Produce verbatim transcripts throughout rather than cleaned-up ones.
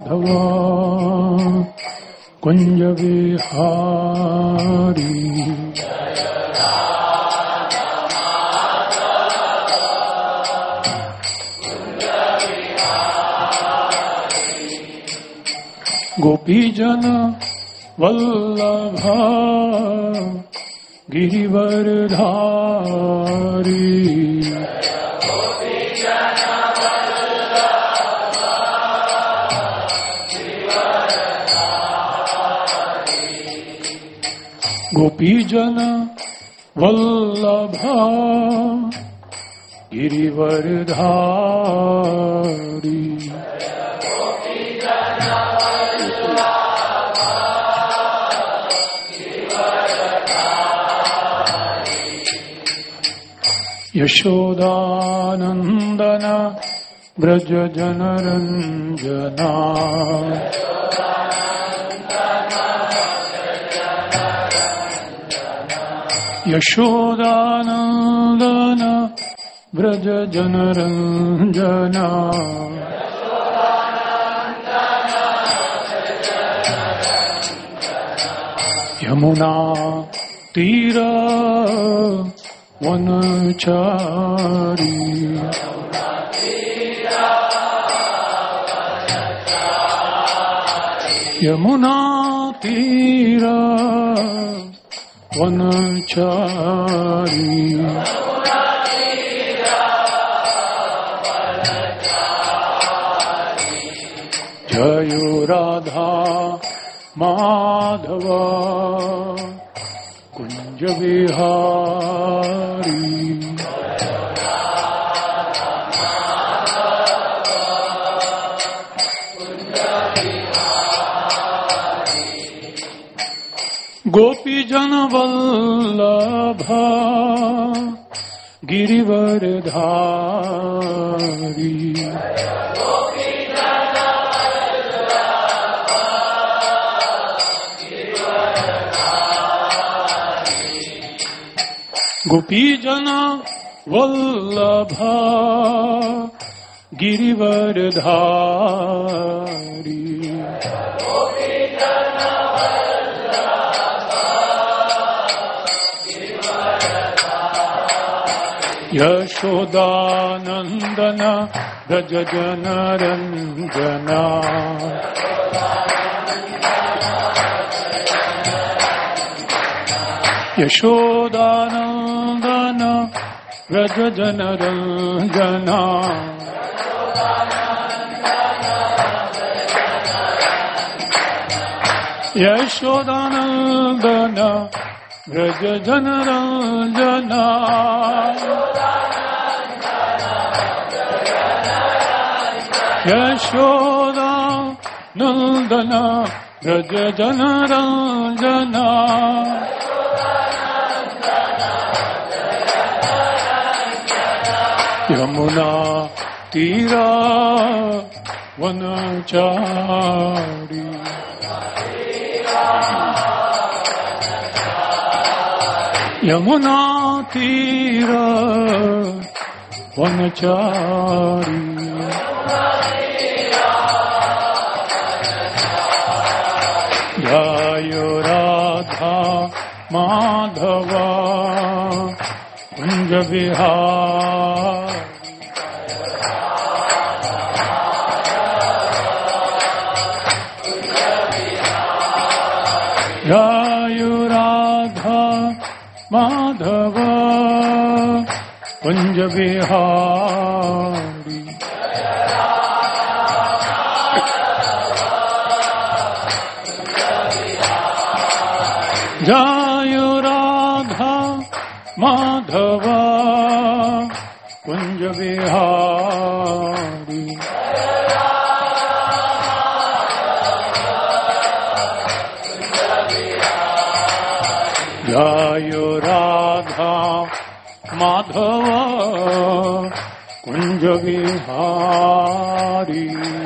कुंज विहारी। गोपीजन वल्लभा गिरिवरधारी। गोपीजन वल्लभा गिरिवरधारी। यशोदानंदन व्रज जनरंजना। यशोदानंदन व्रज जनरंजना। यमुना तीर वनचारी। यमुना तीर वनचारी। जयो राधा माधव कुंज विहारी। गोपीजन वल्लभा गिरिवरधारी। गोपीजन वल्लभा गिरिवरधारी। यशोदानंदन व्रज जनरंजना। यशोदानंदन व्रज जनरंजना। यशोदानंदन व्रज जनरंजना। यशोदानंदन व्रज जनरंजना। यमुना तीरा वनचारी। यमुना तीरा वनचारी। जयो राधा माधव कुंज विहारी। जयो राधा माधव कुंज विहारी। जयो राधा माधव कुंज विहारी। जयो राधा माधव कुंज विहारी।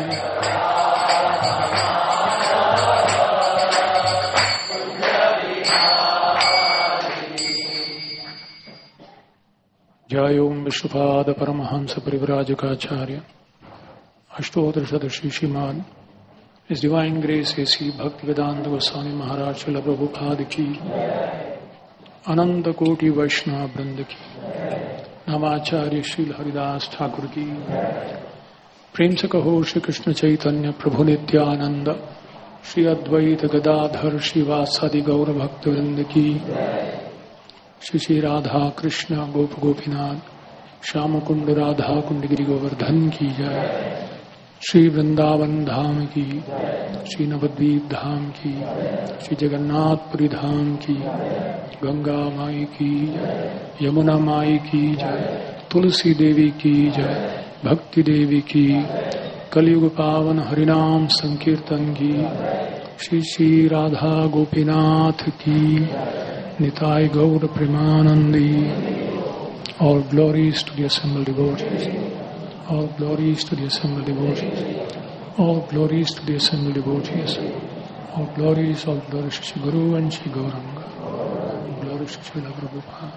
जय ओम विश्वपाद परमहंस परिव्राजकाचार्य अष्टोत्तर सदस्य श्रीमान His Divine Grace A C Bhaktivedanta Goswami Maharaj Srila Prabhupada ki, Ananta Koti Vaishnava Vrinda ki, Namacharya Srila Haridas Thakur ki, Prem se kaho Shri Krishna Chaitanya Prabhu Nityananda, Shri Advaita Gadadhar Shivasadi Gaura Bhakta Vrinda ki, Shri Shri Radha Krishna Gop Gopinath, Shyama Kunda Radha Kundagiri Govardhan ki jai, Shri Vrindavan Dham ki, Shri Navadvip Dham ki, Shri Jagannath Puri Dham ki, Ganga Mai ki jai, Yamuna Mai ki jai, Tulsi Devi ki jai, Bhakti Devi ki, Kaliyuga Pavan Harinam Sankirtan ki, Shri Shri Radha Gopinath ki, Nitai Gaur Premanandi. All glories to the assembled devotees. All glories to the assembled devotees. All glories to the assembled devotees. All glories, all glories to Shri Guru and Shri Gauranga. All glories to Shri Prabhupada.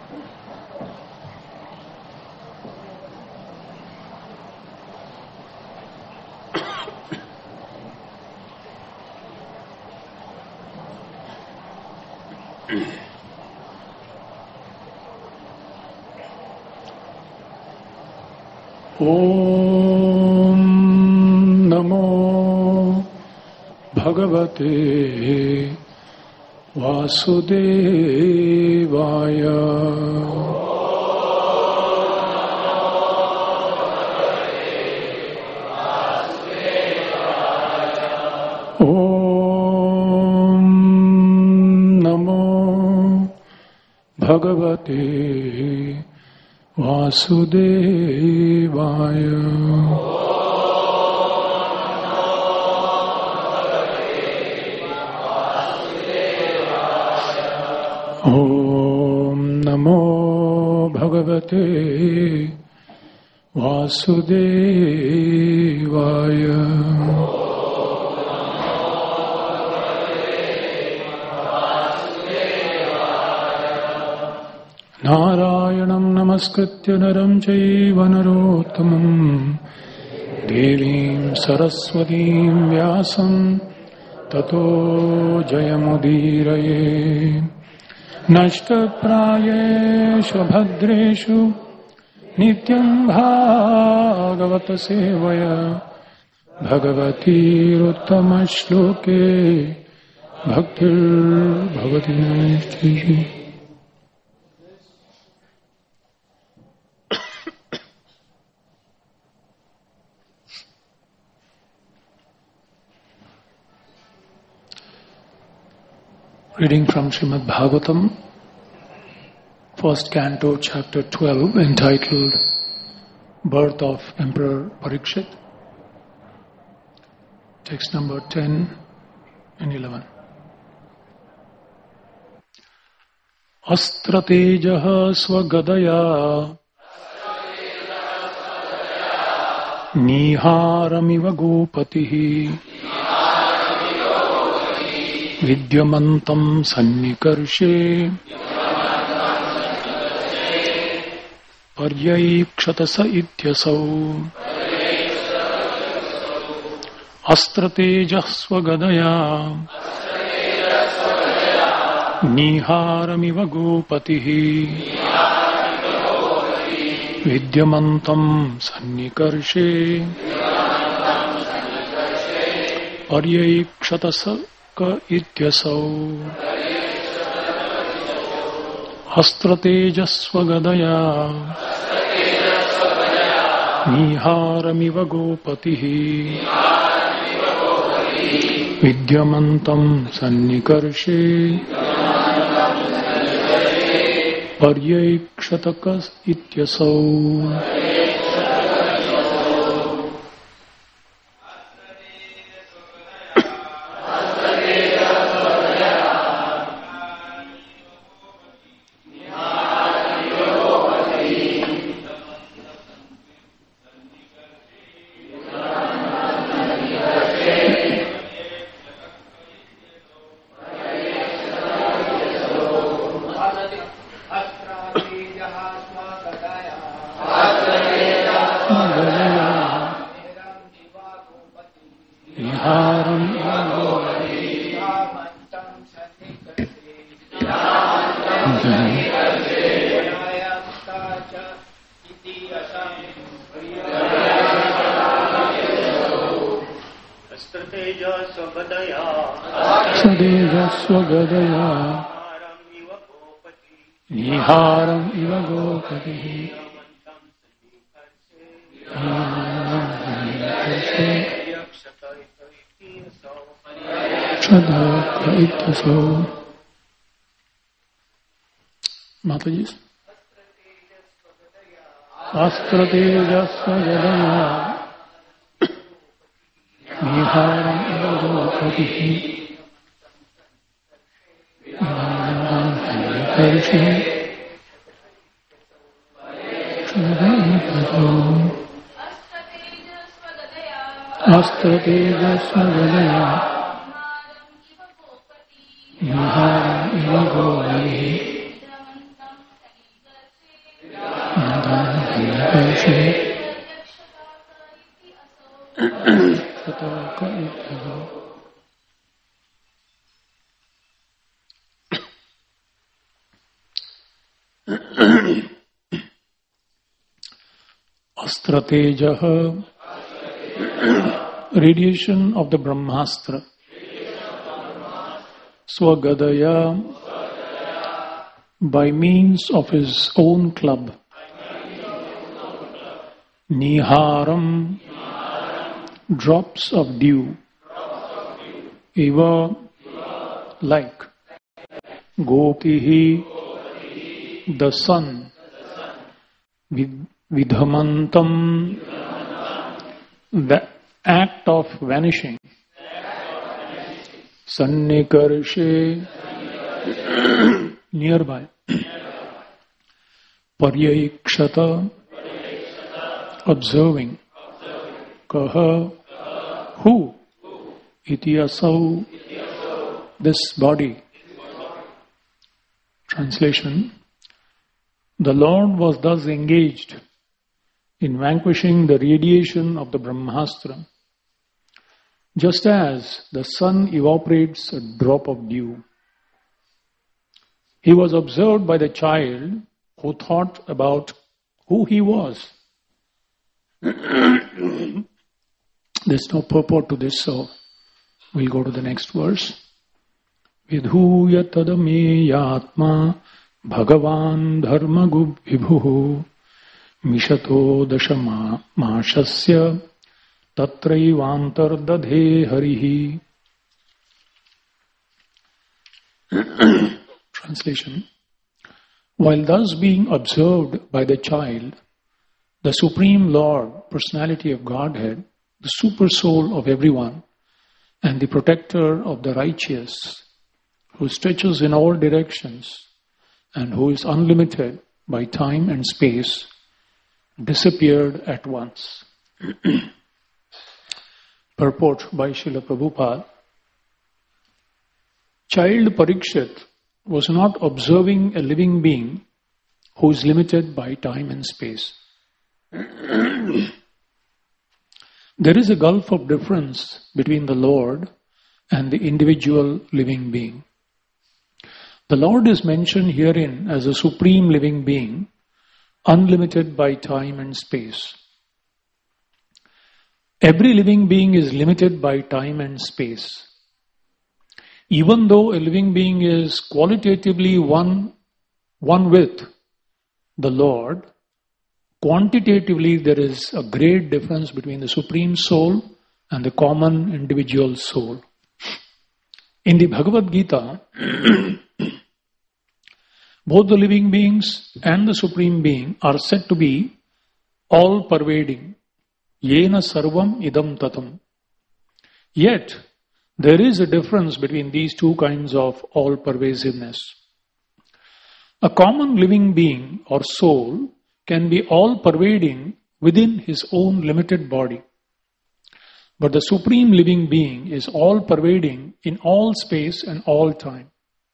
Om Namo Bhagavate Vasudevaya. Om Namo Bhagavate Vasudevaya. Om Namo Bhagavate Vasudevaya. Narayanam namaskritya naram chaiva narottamam devim saraswatim vyasam tato jayamudiraye nashtaprayeshu bhadreshu nityam bhagavata sevaya bhagavati uttamashloke bhaktir bhavati nishti. Reading from Srimad Bhagavatam, first canto, chapter twelve, entitled Birth of Emperor Parikshit, text number ten and eleven. Astratejah swagadaya niharamiva gopatihi Vidyamantam Sannikarshe Paryaikshatasa ityasau Astratejah swagadaya Niharamiva gopatihi Vidyamantam Sannikarshe Paryaikshatasa ityasau Astratejasvagadaya Niharamiva gopatihi Vidyamantam Sannikarshe Paryaikshataka ityasau. Amen. Niharam Sadeja Swagadaya Niharam Iva Gopati Shadaka Ityaso Mataji Astrateja Swagadaya Niharam Iva Gopati Astrateja Swagadaya Niharam Iva Gopati Astratejaha, radiation of the Brahmastra. Swagadaya, by means of his own club. Niharam, drops of dew. Eva, like. Gopihi, the sun. Vidhamantam, the act of vanishing. Sannikarshe, nearby. Paryayikshata, observing. Kaha, who? Ityasau, this body. Translation. The Lord was thus engaged in vanquishing the radiation of the Brahmastra, just as the sun evaporates a drop of dew. He was observed by the child who thought about who he was. There's no purport to this, so we'll go to the next verse. Vidhuya tadameyatma Bhagavan dharma vibhuhu mishato dashama mashasya tatraivantar dadhe harihi. Translation. While thus being observed by the child, the Supreme Lord, Personality of Godhead, the Super Soul of everyone, and the Protector of the righteous, who stretches in all directions, and who is unlimited by time and space, disappeared at once. Purport by Srila Prabhupada. Child Parikshit was not observing a living being who is limited by time and space. There is a gulf of difference between the Lord and the individual living being. The Lord is mentioned herein as a supreme living being, unlimited by time and space. Every living being is limited by time and space. Even though a living being is qualitatively one, one with the Lord, quantitatively there is a great difference between the Supreme Soul and the common individual soul. In the Bhagavad Gita, both the living beings and the Supreme Being are said to be all-pervading. Yena sarvam idam tatam. Yet, there is a difference between these two kinds of all-pervasiveness. A common living being or soul can be all-pervading within his own limited body. But the Supreme Living Being is all-pervading in all space and all time.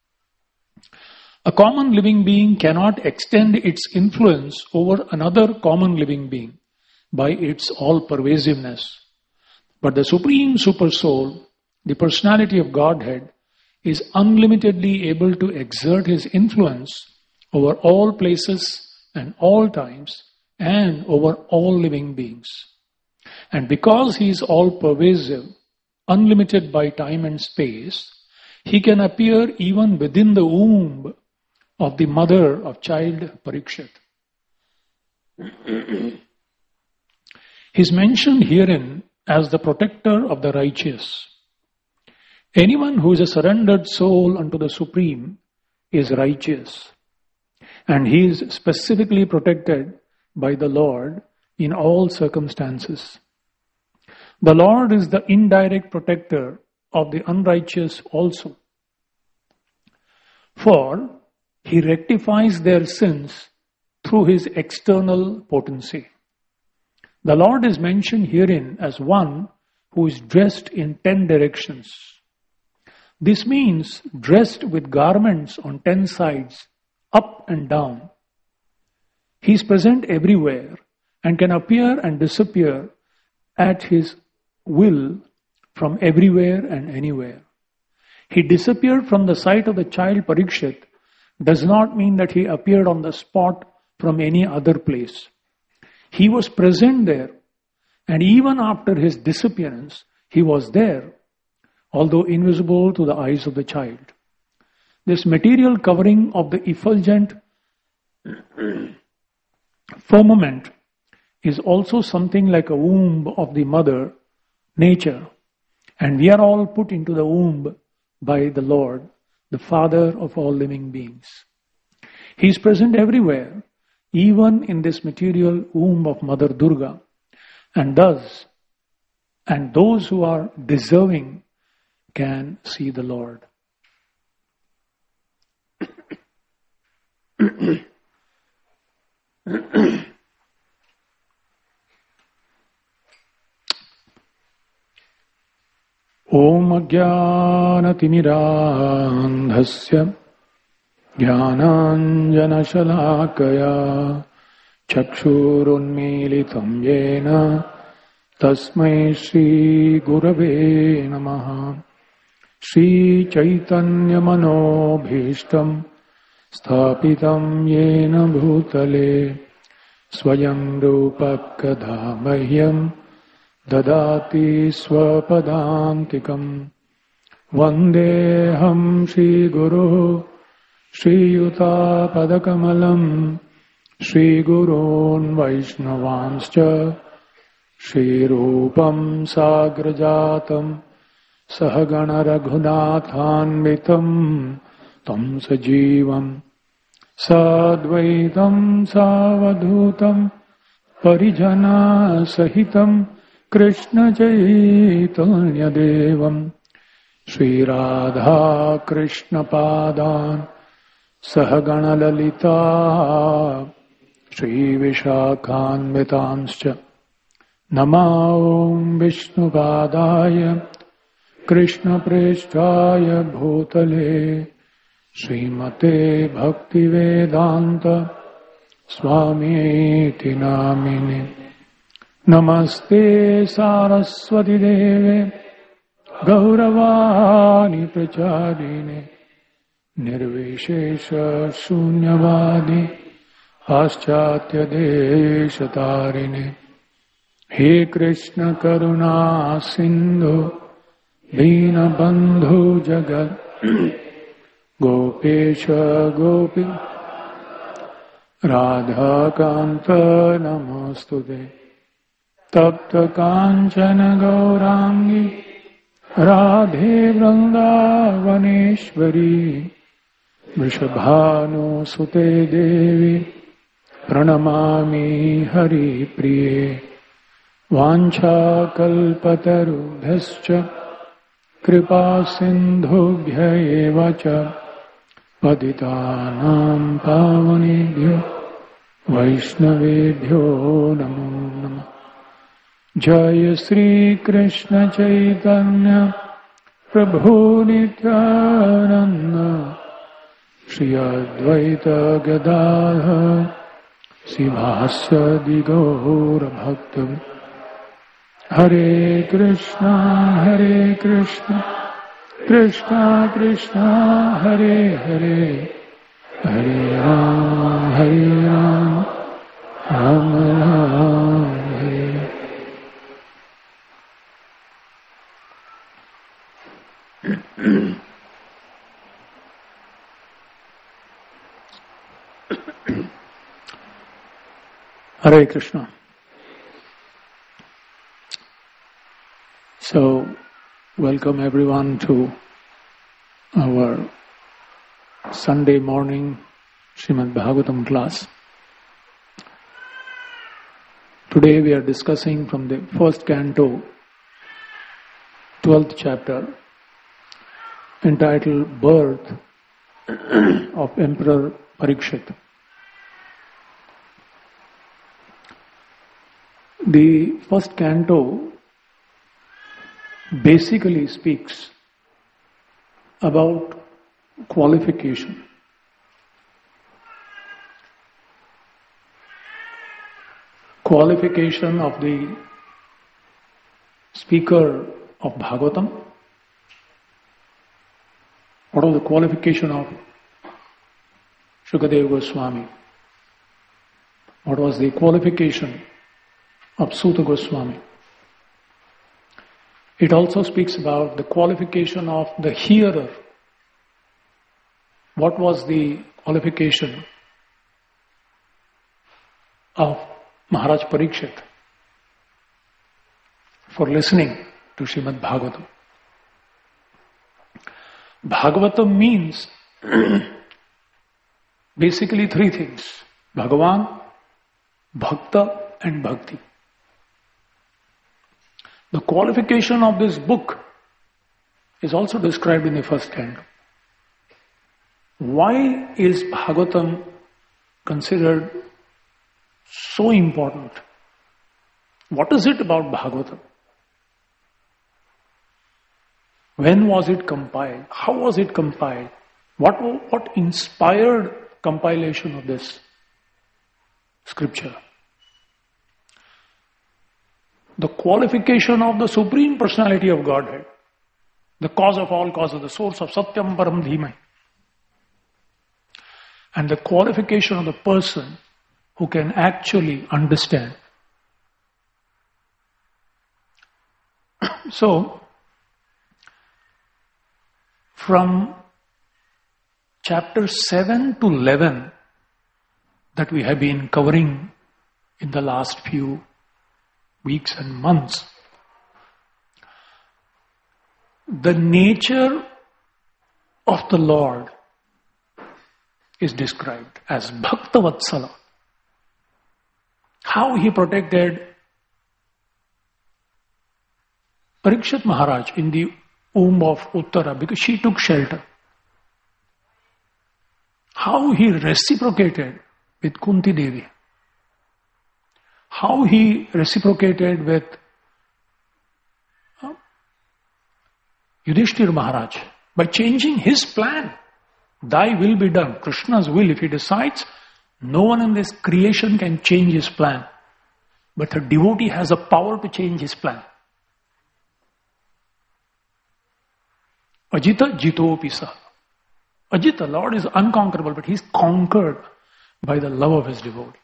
A common living being cannot extend its influence over another common living being by its all-pervasiveness. But the Supreme Super Soul the personality of Godhead, is unlimitedly able to exert his influence over all places and all times and over all living beings. And because he is all-pervasive, unlimited by time and space, he can appear even within the womb of the mother of child Parikshit. He is mentioned herein as the protector of the righteous. Anyone who is a surrendered soul unto the Supreme is righteous, and he is specifically protected by the Lord in all circumstances. The Lord is the indirect protector of the unrighteous also, for he rectifies their sins through his external potency. The Lord is mentioned herein as one who is dressed in ten directions. This means dressed with garments on ten sides, up and down. He is present everywhere and can appear and disappear at his will from everywhere and anywhere. He disappeared from the sight of the child Parikshit does not mean that he appeared on the spot from any other place. He was present there, and even after his disappearance, he was there, although invisible to the eyes of the child. This material covering of the effulgent firmament is also something like a womb of the mother, nature, and we are all put into the womb by the Lord, the Father of all living beings. He is present everywhere, even in this material womb of Mother Durga, and thus, and those who are deserving can see the Lord. Om Ajnanatimidandhasya Jnananjanashalakaya Chakshurunmilitam Yena Tasmai Shri Gurave Namaha. Shri Chaitanya Manobhishtam Sthapitam Yena Bhutale Swayam Rupa Kadamahyam Dadati Swapadantikam Vandeham Shri Guru Shri Yuta Padakamalam Shri Gurun Vaishnavanscha Shri Rupam Sagrajatam Sahagana Raghunathanvitam Tam Sajivam Sadvaitam Savadhutam Parijana Sahitam Krishna Chaitanya Devam Shri Radha Krishna Padan Sahagana Lalita Shri Vishakhanvitanscha Nama Om Vishnu Padaya Krishna Preshchaya Bhutale Srimate Bhakti Vedanta Swami Tinamini Namaste Saraswati Deve Gauravani Prachadine Nirvishesha Shunyavadi Paschatya Deshatarine He Krishna Karuna Sindhu Dina Bandhu Jagat Gopesha Gopi Radha Kanta Namastude Tapta Kanchana Gaurangi Radhe Vrindavaneshwari Vrishabhanu Sute Devi Pranamami Hari Priye Vancha Kalpatarubhyascha Kripa Sindhubhya Evacha Patitanam Pavanebhyo Vaishnavebhyo Namo Namah. Jaya Sri Krishna Chaitanya Prabhu Nityananda Shri Advaita Gadadhar Sivasya Digaura Bhaktam Hare Krishna, Hare Krishna, Krishna Krishna, Hare Hare, Hare Ram, Hare Ram, Ram Ram, Hare. Hare Krishna. So, welcome everyone to our Sunday morning Srimad Bhagavatam class. Today we are discussing from the first canto, twelfth chapter, entitled Birth of Emperor Parikshit. The first canto basically speaks about qualification. Qualification of the speaker of Bhagavatam. What was the qualification of Shukadeva Goswami? What was the qualification of Suta Goswami? It also speaks about the qualification of the hearer. What was the qualification of Maharaj Parikshit for listening to Srimad Bhagavatam? Bhagavatam means basically three things: Bhagavan, Bhakta and Bhakti. The qualification of this book is also described in the first canto. Why is Bhagavatam considered so important? What is it about Bhagavatam? When was it compiled? How was it compiled? What, what inspired compilation of this scripture? The qualification of the Supreme Personality of Godhead, the cause of all causes, the source of Satyam Param Dhimai, and the qualification of the person who can actually understand. So, from chapter seven to eleven that we have been covering in the last few weeks and months, the nature of the Lord is described as Bhakta Vatsala. How he protected Parikshit Maharaj in the womb of Uttara because she took shelter. How he reciprocated with Kunti Devi. How he reciprocated with Yudhishthira Maharaj by changing his plan. Thy will be done. Krishna's will, if he decides, no one in this creation can change his plan. But a devotee has a power to change his plan. Ajita Jitopisa. Ajita, Lord is unconquerable, but he's conquered by the love of his devotee.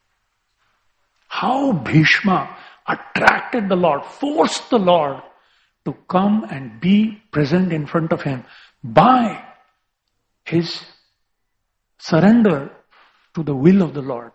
How Bhishma attracted the Lord, forced the Lord to come and be present in front of him by his surrender to the will of the Lord.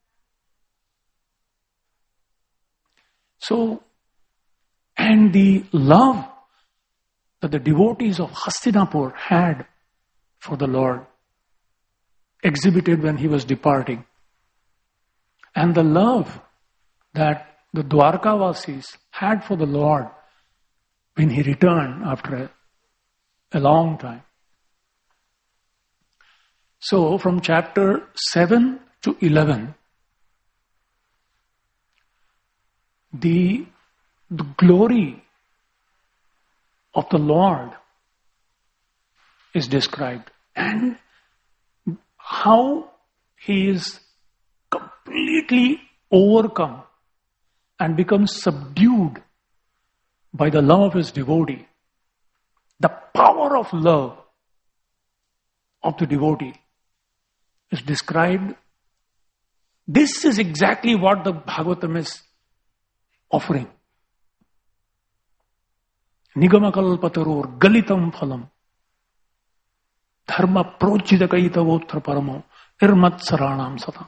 So, and the love that the devotees of Hastinapur had for the Lord exhibited when he was departing. And the love that the Dwarkavasis had for the Lord when he returned after a, a long time. So from chapter seven to eleven, the, the glory of the Lord is described and how he is completely overcome and becomes subdued by the love of his devotee. The power of love of the devotee is described. This is exactly what the Bhagavatam is offering. Nigamakalpatarur galitam phalam dharma projidakaitavotra paramo irmat saranam satam.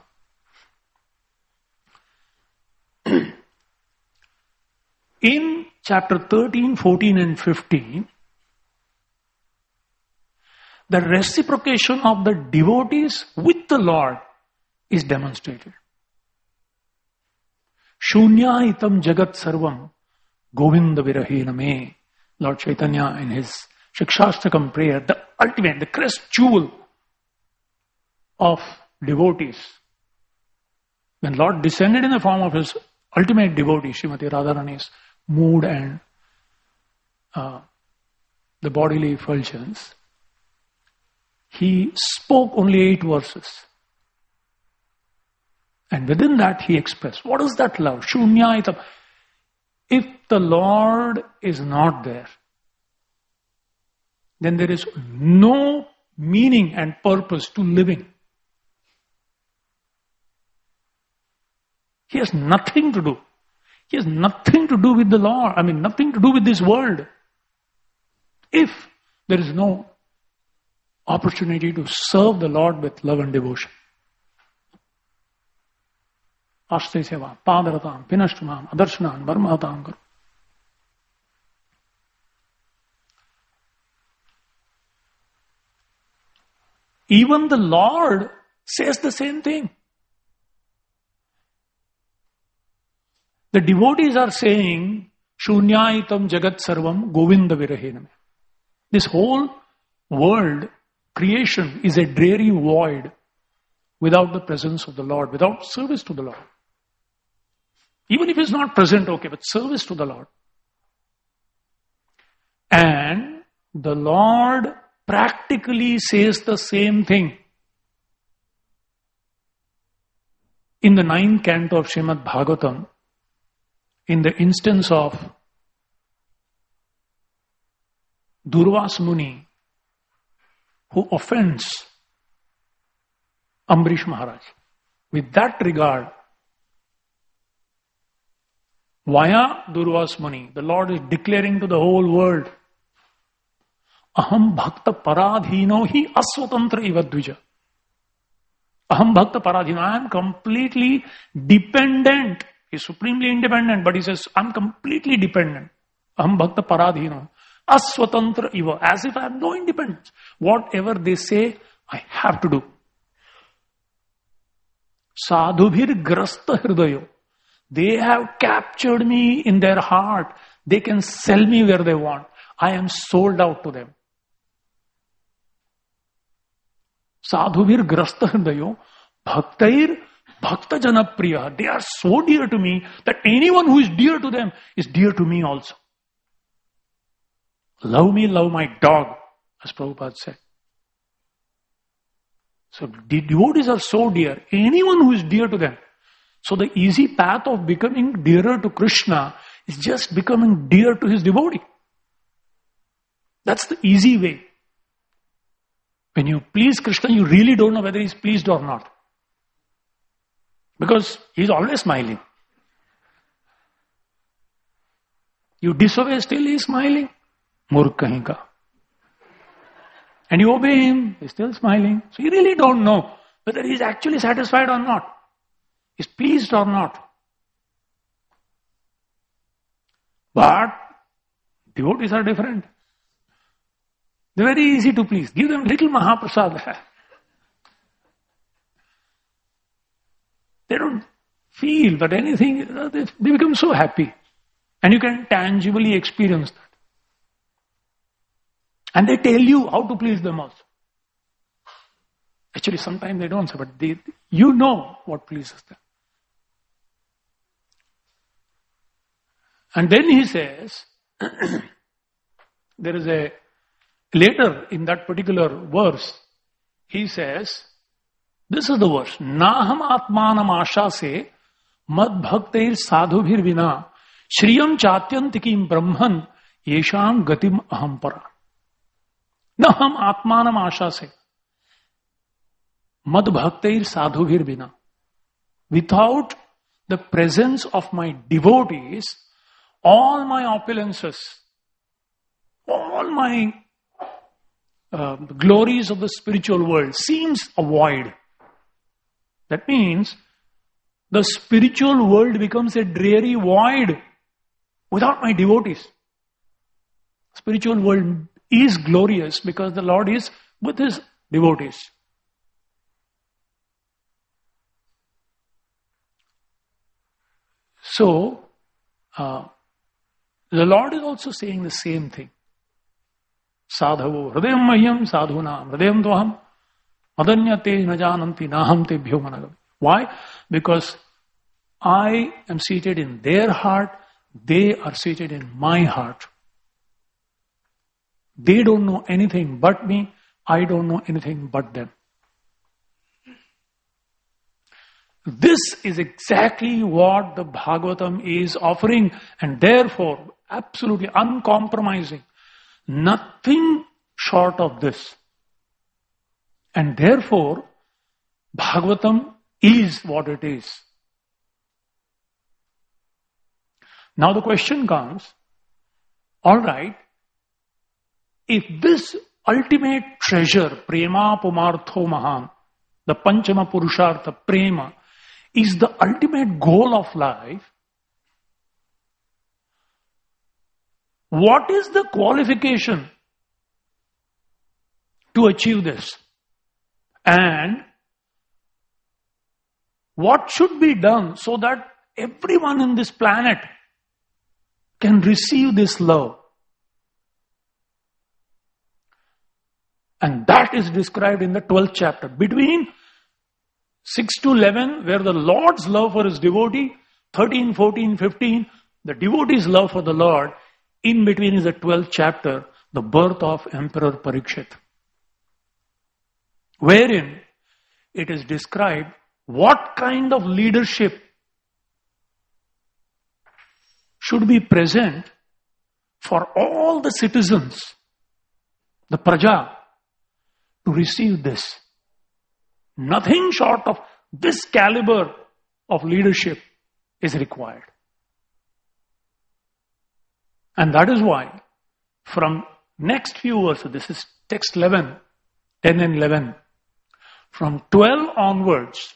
In chapter thirteen, fourteen and fifteen, the reciprocation of the devotees with the Lord is demonstrated. Shunyaitam jagat sarvam govinda virahena me. Lord Chaitanya in his Shikshastakam prayer, the ultimate, the crest jewel of devotees. When Lord descended in the form of his ultimate devotee, Srimati Radharani's mood and uh, the bodily effulgence, he spoke only eight verses. And within that he expressed, what is that love? Shunyaitam. If the Lord is not there, then there is no meaning and purpose to living. He has nothing to do. He has nothing to do with the Lord. I mean, nothing to do with this world. If there is no opportunity to serve the Lord with love and devotion. Ashte seva, padaratam, pinashtamam, adarshnan, varmatam karo. Even the Lord says the same thing. The devotees are saying, Shunyaitam jagat sarvam govinda virahenam. This whole world, creation, is a dreary void without the presence of the Lord, without service to the Lord. Even if he's not present, okay, but service to the Lord. And the Lord practically says the same thing. In the ninth canto of Srimad Bhagavatam, in the instance of Durvas Muni, who offends Ambrish Maharaj. With that regard, via Durvas Muni, the Lord is declaring to the whole world, Aham bhakta paradhino hi aswatantra iva dvija. Aham bhakta paradhino. I am completely dependent. He is supremely independent, but he says, I am completely dependent. Aham bhakta paradhino. Aswatantra iva. As if I have no independence. Whatever they say, I have to do. Sadhubhir grasta hridayo. They have captured me in their heart. They can sell me where they want. I am sold out to them. Sadhubhir grasta hridayo. Bhaktair bhakta janapriya. They are so dear to me that anyone who is dear to them is dear to me also. Love me, love my dog, as Prabhupada said. So the devotees are so dear. Anyone who is dear to them. So the easy path of becoming dearer to Krishna is just becoming dear to his devotee. That's the easy way. When you please Krishna, you really don't know whether he's pleased or not. Because he's always smiling. You disobey, still he's smiling. Murk kahin ka. And you obey him, he's still smiling. So you really don't know whether he's actually satisfied or not. He's pleased or not. But devotees are different. They're very easy to please. Give them little Mahaprasad. They don't feel that anything, they become so happy. And you can tangibly experience that. And they tell you how to please them also. Actually, sometimes they don't say, but they, you know what pleases them. And then he says, there is a, later in that particular verse, he says, this is the verse, Naham atmanam asha se mad bhaktair sadhubhir vina श्रियम चात्यंतिकीम ब्रह्मन येषाम गतिम अहम परा। न हम आत्मानम आशा से मद भक्तिर साधुभिर बिना। Without the presence of my devotees, all my opulences, all my uh, glories of the spiritual world seems a void. That means the spiritual world becomes a dreary void without my devotees. Spiritual world is glorious because the Lord is with his devotees. So, uh, the Lord is also saying the same thing. Sadhavo hridayam mahyam sadhunam hridayam toham madanyate najananti naham tebhyo managam. Why? Because I am seated in their heart, they are seated in my heart. They don't know anything but me, I don't know anything but them. This is exactly what the Bhagavatam is offering, and therefore absolutely uncompromising. Nothing short of this. And therefore, Bhagavatam is what it is. Now the question comes, alright, if this ultimate treasure, prema pumartho mahan, the panchama purushartha, prema, is the ultimate goal of life, what is the qualification to achieve this? And what should be done so that everyone in this planet can receive this love? And that is described in the twelfth chapter. Between six to eleven, where the Lord's love for his devotee, thirteen, fourteen, fifteen, the devotee's love for the Lord, in between is the twelfth chapter, the birth of Emperor Parikshit, wherein it is described what kind of leadership should be present for all the citizens, the praja, to receive this. Nothing short of this caliber of leadership is required. And that is why from next few verses, this is text eleven, ten and eleven, from twelve onwards,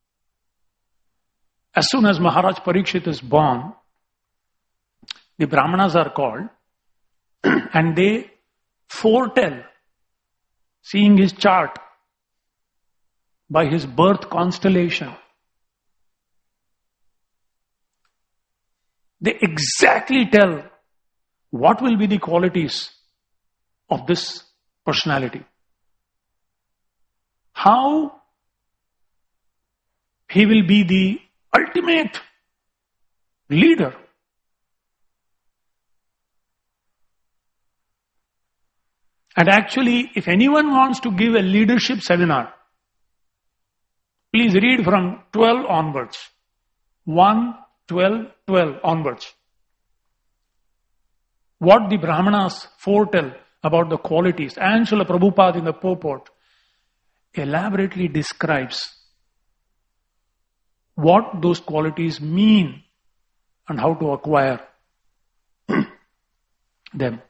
as soon as Maharaj Parikshit is born, the Brahmanas are called and they foretell, seeing his chart, by his birth constellation, they exactly tell what will be the qualities of this personality. How he will be the ultimate leader. And actually, if anyone wants to give a leadership seminar, please read from twelve onwards. one, twelve, twelve onwards. What the Brahmanas foretell about the qualities. And Srila Prabhupada in the purport elaborately describes what those qualities mean and how to acquire them.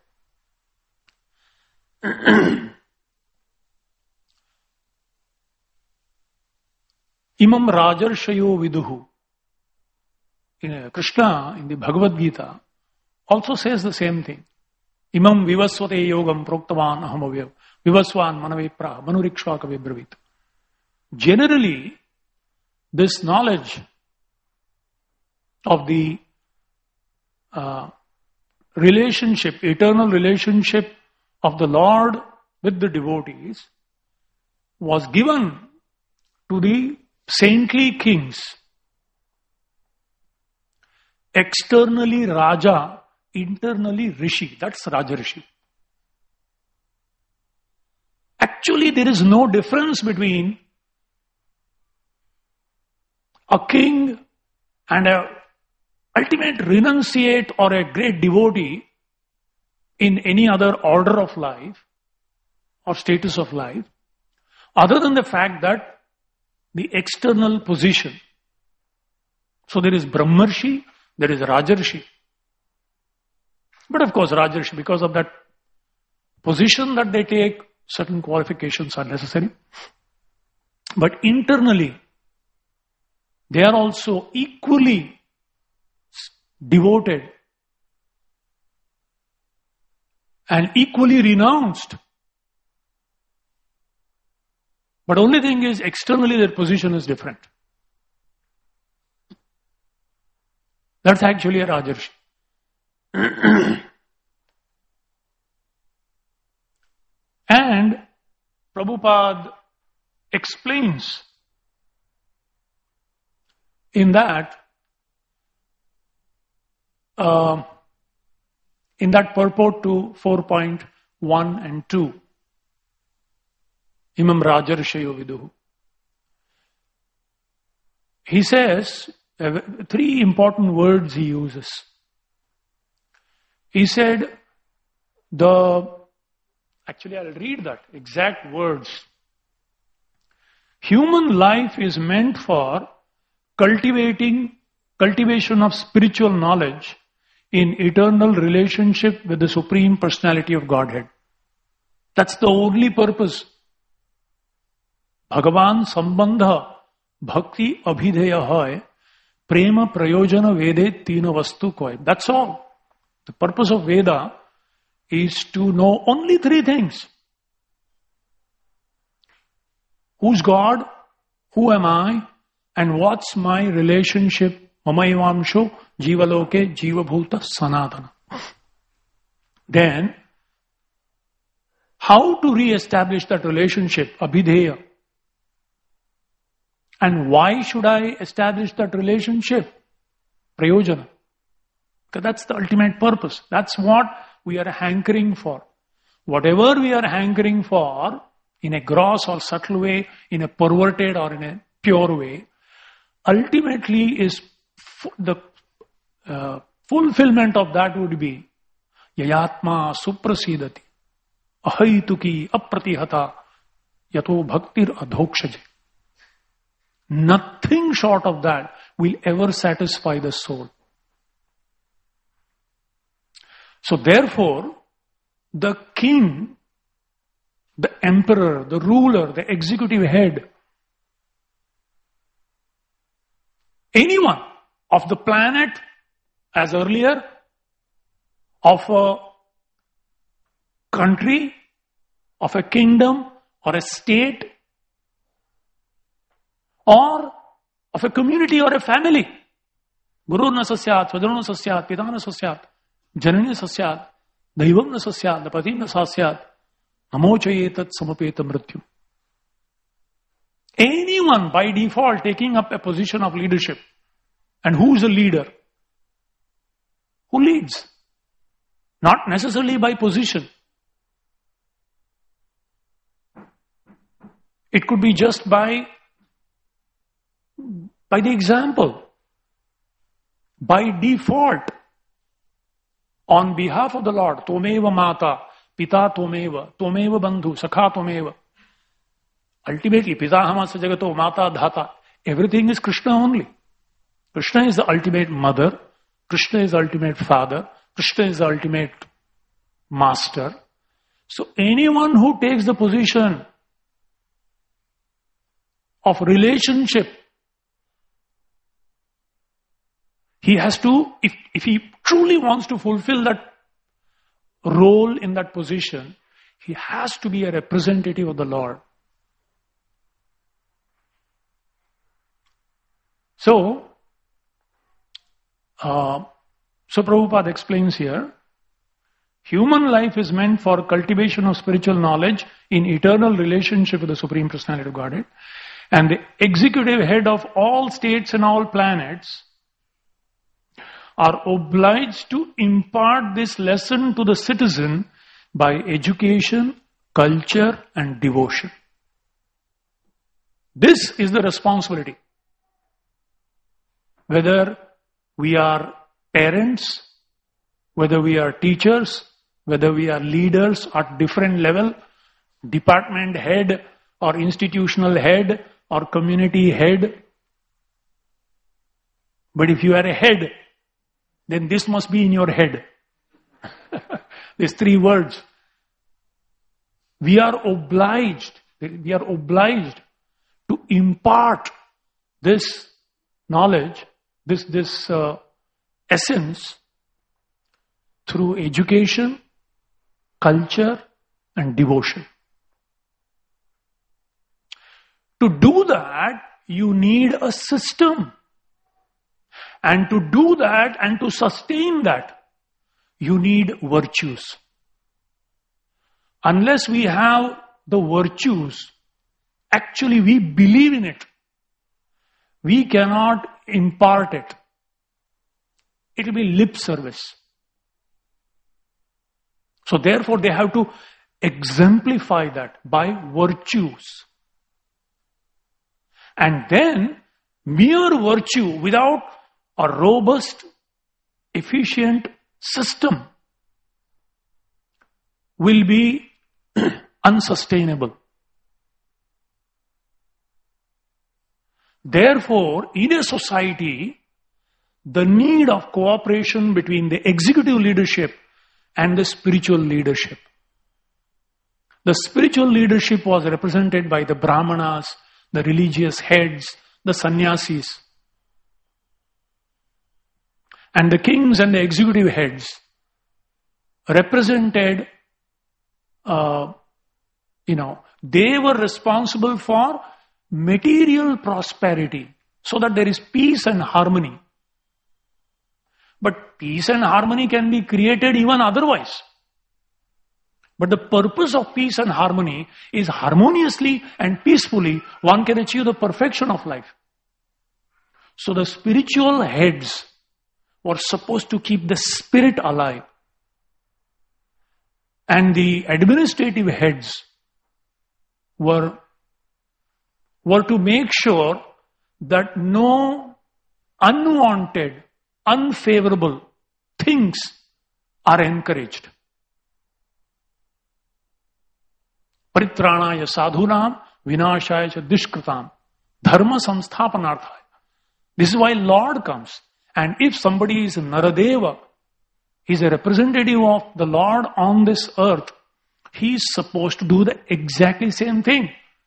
Imam Rajarshayo Viduhu. In Krishna, in the Bhagavad Gita, also says the same thing. Imam Vivasvate Yogam Proktavan Ahamavya Vivaswan Manavepra Manurikshvaka Vibravit. Generally, this knowledge of the uh, relationship, eternal relationship of the Lord with the devotees was given to the saintly kings. Externally Raja, internally Rishi. That's Rajarshi. Actually, there is no difference between a king and a ultimate renunciate or a great devotee in any other order of life or status of life, other than the fact that the external position. So there is Brahmarshi, there is Rajarshi. But of course, Rajarshi, because of that position that they take, certain qualifications are necessary. But internally, they are also equally devoted and equally renounced. But only thing is, externally their position is different. That's actually a Rajarshi. And Prabhupada explains in that, uh, in that purport to four point one and two, Imam Rajarshayo Viduhu. He says, uh, three important words he uses. He said, the, actually I'll read that, exact words. Human life is meant for cultivating, cultivation of spiritual knowledge in eternal relationship with the Supreme Personality of Godhead. That's the only purpose. Bhagavan Sambandha Bhakti Abhideya Hai Prema Prayojana Vede Tina Vastu Koi. That's all. The purpose of Veda is to know only three things. Who's God? Who am I? And what's my relationship? Mamayavamsho Jivaloke Jivabhuta Sanatana. Then, how to re-establish that relationship? Abhideya. And why should I establish that relationship? Prayojana. Because that's the ultimate purpose. That's what we are hankering for. Whatever we are hankering for, in a gross or subtle way, in a perverted or in a pure way, ultimately is f- the uh, fulfillment of that would be Yayatma Suprasidati Ahaituki Apratihata Yato Bhaktir Adhokshaje. Nothing short of that will ever satisfy the soul. So therefore, the king, the emperor, the ruler, the executive head, anyone of the planet, as earlier, of a country, of a kingdom, or a state, or of a community or a family. Guru na sasyat, Svajano na sasyat, Pita na sasyat, Janani na sasyat, Daivam na sasyat, Napati na sasyat, Namochayetat samapeta mrityu. Anyone by default taking up a position of leadership. And who's a leader? Who leads? Not necessarily by position. It could be just by By the example, by default, on behalf of the Lord, Tomeva Mata, Pita Tomeva, Tomeva Bandhu, Sakha Tomeva. Ultimately, Pita Hamasa Jagato, Mata Dhata, everything is Krishna only. Krishna is the ultimate mother, Krishna is the ultimate father, Krishna is the ultimate master. So anyone who takes the position of relationship, he has to, if, if he truly wants to fulfill that role in that position, he has to be a representative of the Lord. So, uh, so Prabhupada explains here, human life is meant for cultivation of spiritual knowledge in eternal relationship with the Supreme Personality of Godhead. And the executive head of all states and all planets are obliged to impart this lesson to the citizen by education, culture, and devotion. This is the responsibility. Whether we are parents, whether we are teachers, whether we are leaders at different level, department head or institutional head or community head. But if you are a head, then this must be in your head. These three words. We are obliged, we are obliged to impart this knowledge, this, this uh, essence through education, culture, and devotion. To do that, you need a system. And to do that and to sustain that, you need virtues. Unless we have the virtues, actually we believe in it, we cannot impart it. It will be lip service. So therefore they have to exemplify that by virtues. And then mere virtue without a robust, efficient system will be unsustainable. Therefore, in a society, the need of cooperation between the executive leadership and the spiritual leadership. The spiritual leadership was represented by the Brahmanas, the religious heads, the sannyasis. And the kings and the executive heads represented, uh, you know, they were responsible for material prosperity so that there is peace and harmony. But peace and harmony can be created even otherwise. But the purpose of peace and harmony is harmoniously and peacefully one can achieve the perfection of life. So the spiritual heads were supposed to keep the spirit alive. And the administrative heads were, were to make sure that no unwanted, unfavorable things are encouraged. Paritranaya sadhunam vinashaya cha dushkritam dharma samsthapanarthaya. This is why Lord comes. And if somebody is Naradeva, he is a representative of the Lord on this earth, he is supposed to do the exactly same thing.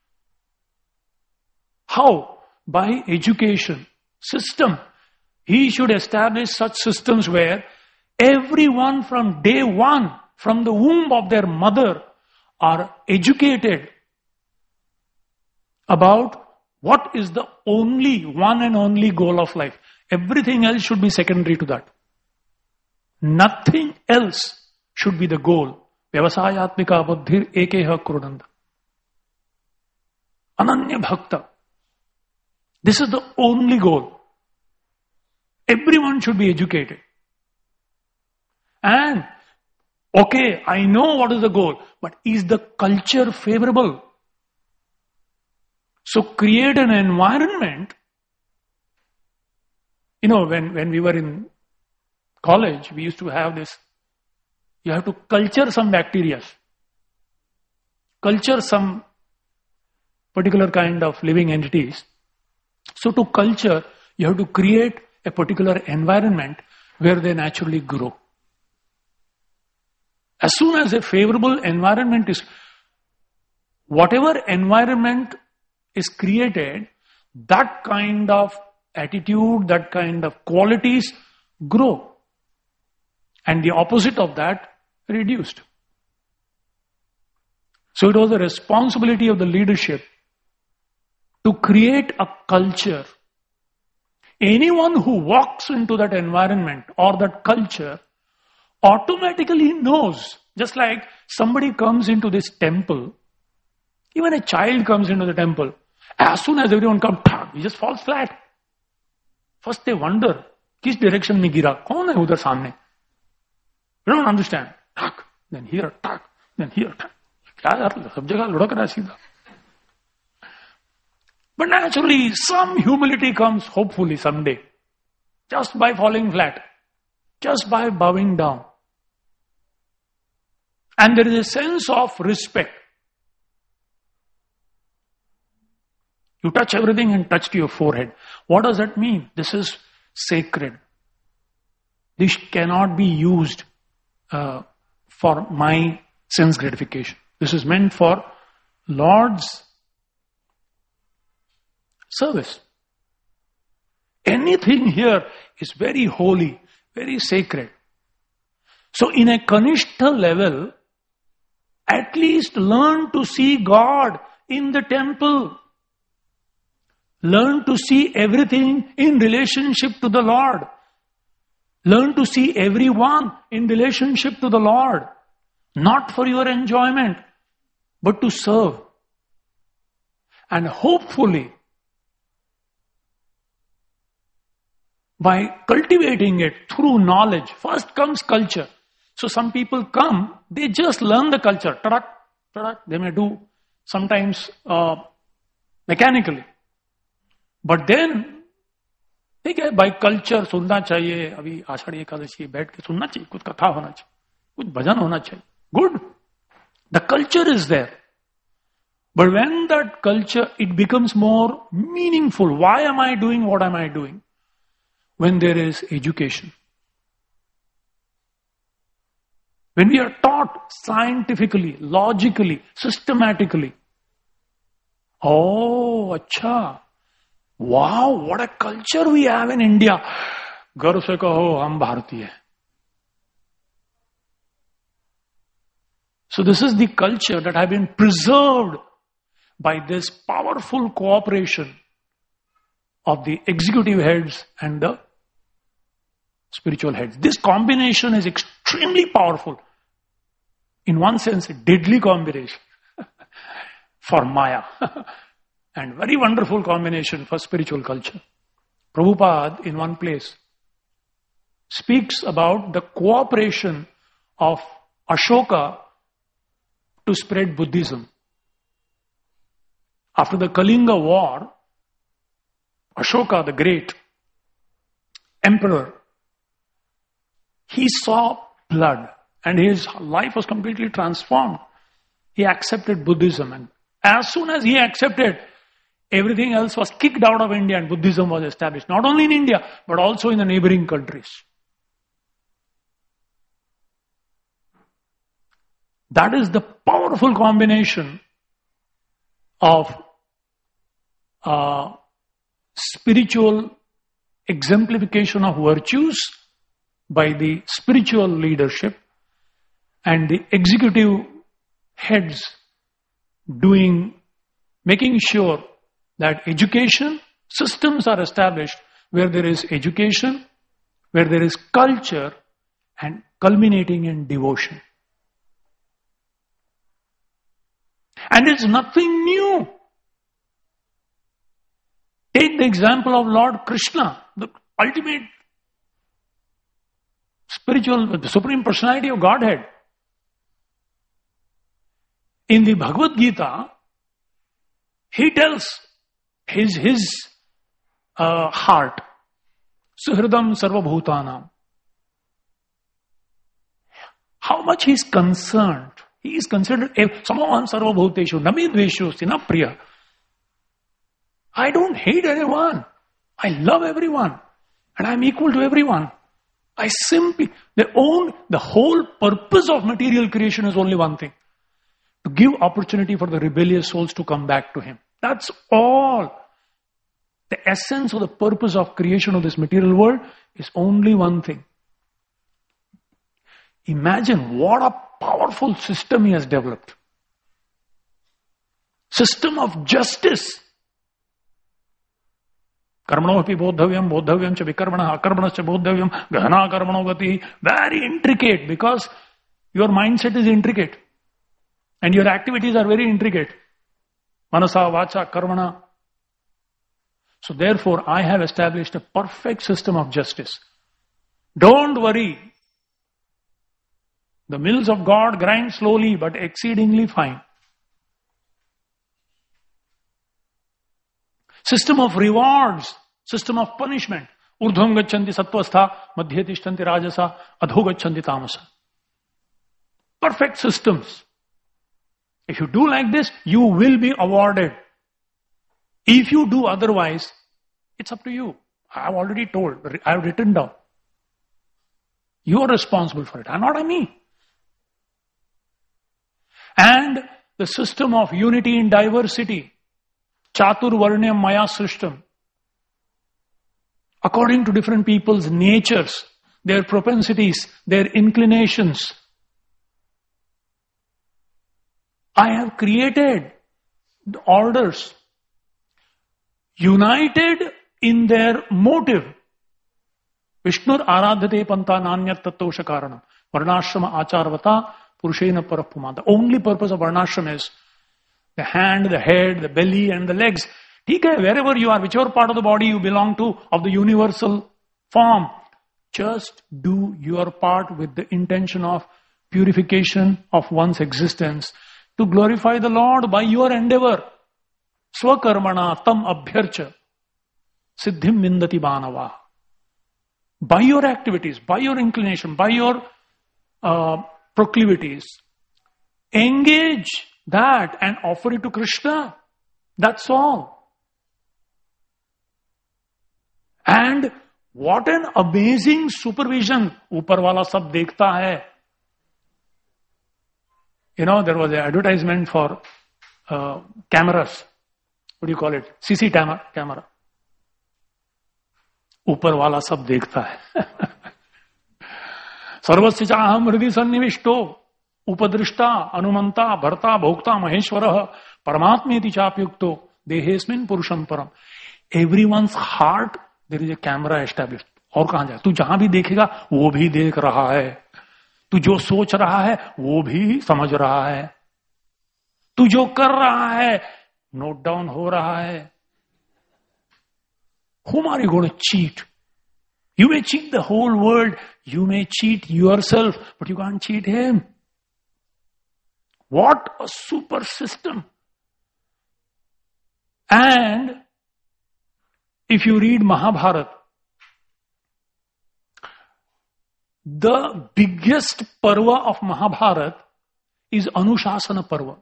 How? By education, system. He should establish such systems where everyone from day one, from the womb of their mother, are educated about what is the only, one and only goal of life. Everything else should be secondary to that. Nothing else should be the goal. Vyavasayatmika buddhir ekeha kurunanda. Ananya bhakta. This is the only goal. Everyone should be educated. And, okay, I know what is the goal, but is the culture favorable? So create an environment. You know, when, when we were in college, we used to have this, you have to culture some bacteria. Culture some particular kind of living entities. So to culture, you have to create a particular environment where they naturally grow. As soon as a favorable environment is, whatever environment is created, that kind of attitude, that kind of qualities grow. And the opposite of that, reduced. So it was the responsibility of the leadership to create a culture. Anyone who walks into that environment or that culture automatically knows, just like somebody comes into this temple, even a child comes into the temple, as soon as everyone comes, he just falls flat. First they wonder, kis direction mein gira? Kaun hai udhar samne? They don't understand. Tak, then here, tak, then here, tak. Kya yaar, sab jagah ludak raha seedha. But naturally, some humility comes, hopefully, someday. Just by falling flat. just by bowing down. And there is a sense of respect. You touch everything and touch to your forehead. What does that mean? This is sacred. This cannot be used uh, for my sense gratification. This is meant for Lord's service. Anything here is very holy, very sacred. So in a Kanishta level, at least learn to see God in the temple. Learn to see everything in relationship to the Lord. Learn to see everyone in relationship to the Lord. Not for your enjoyment, but to serve. And hopefully, by cultivating it through knowledge, first comes culture. So some people come, they just learn the culture. Tadak, tadak, they may do sometimes uh, mechanically. But then, ठीक है, by culture सुनना चाहिए, अभी आषाढ़ी एकादशी बैठ के सुनना चाहिए, कुछ कथा होना चाहिए, कुछ भजन होना चाहिए. Good. The culture is there. But when that culture, it becomes more meaningful. Why am I doing what am I doing? When there is education. When we are taught scientifically, logically, systematically. Oh, acha. Wow, what a culture we have in India. गर्व से कहो हम भारतीय हैं. So this is the culture that have been preserved by this powerful cooperation of the executive heads and the spiritual heads. This combination is extremely powerful. In one sense, a deadly combination for Maya. And very wonderful combination for spiritual culture. Prabhupada, in one place, speaks about the cooperation of Ashoka to spread Buddhism. After the Kalinga war, Ashoka, the great emperor, he saw blood and his life was completely transformed. He accepted Buddhism, and as soon as he accepted, everything else was kicked out of India and Buddhism was established. Not only in India, but also in the neighboring countries. That is the powerful combination of uh, spiritual exemplification of virtues by the spiritual leadership and the executive heads doing, making sure that education systems are established where there is education, where there is culture, and culminating in devotion. And it's nothing new. Take the example of Lord Krishna, the ultimate spiritual, the Supreme Personality of Godhead. In the Bhagavad Gita, he tells his, his uh, heart, Suhridam Sarvabhutanam. How much he is concerned. He is considered Samaham Sarvabhuteshu, Namidveshu, Sinapriya. I don't hate anyone. I love everyone. And I'm equal to everyone. I simply, the own, the whole purpose of material creation is only one thing. To give opportunity for the rebellious souls to come back to Him. That's all. The essence or the purpose of creation of this material world is only one thing. Imagine what a powerful system He has developed. System of justice. Karmanopi bodhavyam, bodhavyam cha vikarmana, akarmana cha bodhavyam, gahana karmano gati. Very intricate because your mindset is intricate. And your activities are very intricate. Manasa, vacha, karmana. So therefore, I have established a perfect system of justice. Don't worry. The mills of God grind slowly but exceedingly fine. System of rewards, system of punishment. Urdhvam gachanti sattvastha, madhye tishtanti rajasa, adho gachanti tamasa. Perfect systems. If you do like this, you will be awarded. If you do otherwise, it's up to you. I have already told, I have written down. You are responsible for it, and not me. And the system of unity in diversity, Chatur Varnyam Maya system, according to different people's natures, their propensities, their inclinations, I have created the orders, united in their motive. Vishnur aradhate panta nanyat tattosha karanam. Varnashrama acharvata purushena parapuma. The only purpose of varnashram is the hand, the head, the belly and the legs. Okay, wherever you are, whichever part of the body you belong to, of the universal form, just do your part with the intention of purification of one's existence to glorify the Lord by your endeavor. Swakarmana tam abhyarcha siddhim mindati banava. By your activities, by your inclination, by your uh, proclivities, engage that and offer it to Krishna. That's all. And what an amazing supervision. Upar wala sab dekhta hai. You know, there was an advertisement for uh, cameras. What do you call it? C C camera. ऊपर वाला सब देखता है. सर्वस्य चाहम हृदय सन्निविष्टो उपदृष्टा अनुमंता भर्ता भोक्ता महेश्वर परमात्मेति चाप्युक्तो देहेस्मिन् पुरुषम परम. Everyone's heart there is a camera established. और कहां जाए? तू जहां भी देखेगा वो भी देख रहा है. तू जो सोच रहा है वो भी समझ रहा है. तू जो कर रहा है नोट डाउन हो रहा है. Whom are you going to cheat? You may cheat the whole world. You may cheat yourself, but you can't cheat him. What a super system. And if you read Mahabharata, the biggest parva of Mahabharata is Anushasana parva.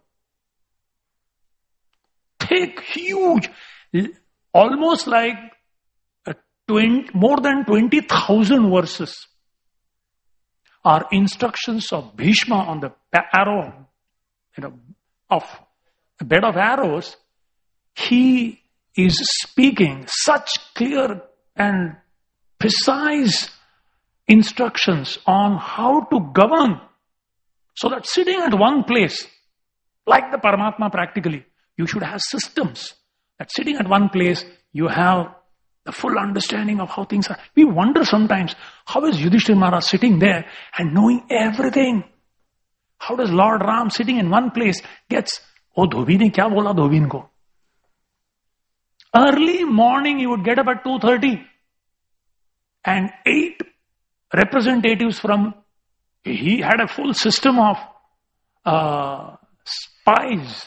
Thick, huge, almost like twenty, more than twenty thousand verses are instructions of Bhishma on the arrow, you know, of a bed of arrows. He is speaking such clear and precise instructions on how to govern, so that sitting at one place, like the Paramatma practically, you should have systems. That sitting at one place, you have the full understanding of how things are. We wonder sometimes, how is Yudhishthira Maharaj sitting there and knowing everything? How does Lord Ram sitting in one place gets, oh, Dhobi ne kya bola Dhobin ko? Early morning he would get up at two thirty and eight representatives from, he had a full system of uh, spies.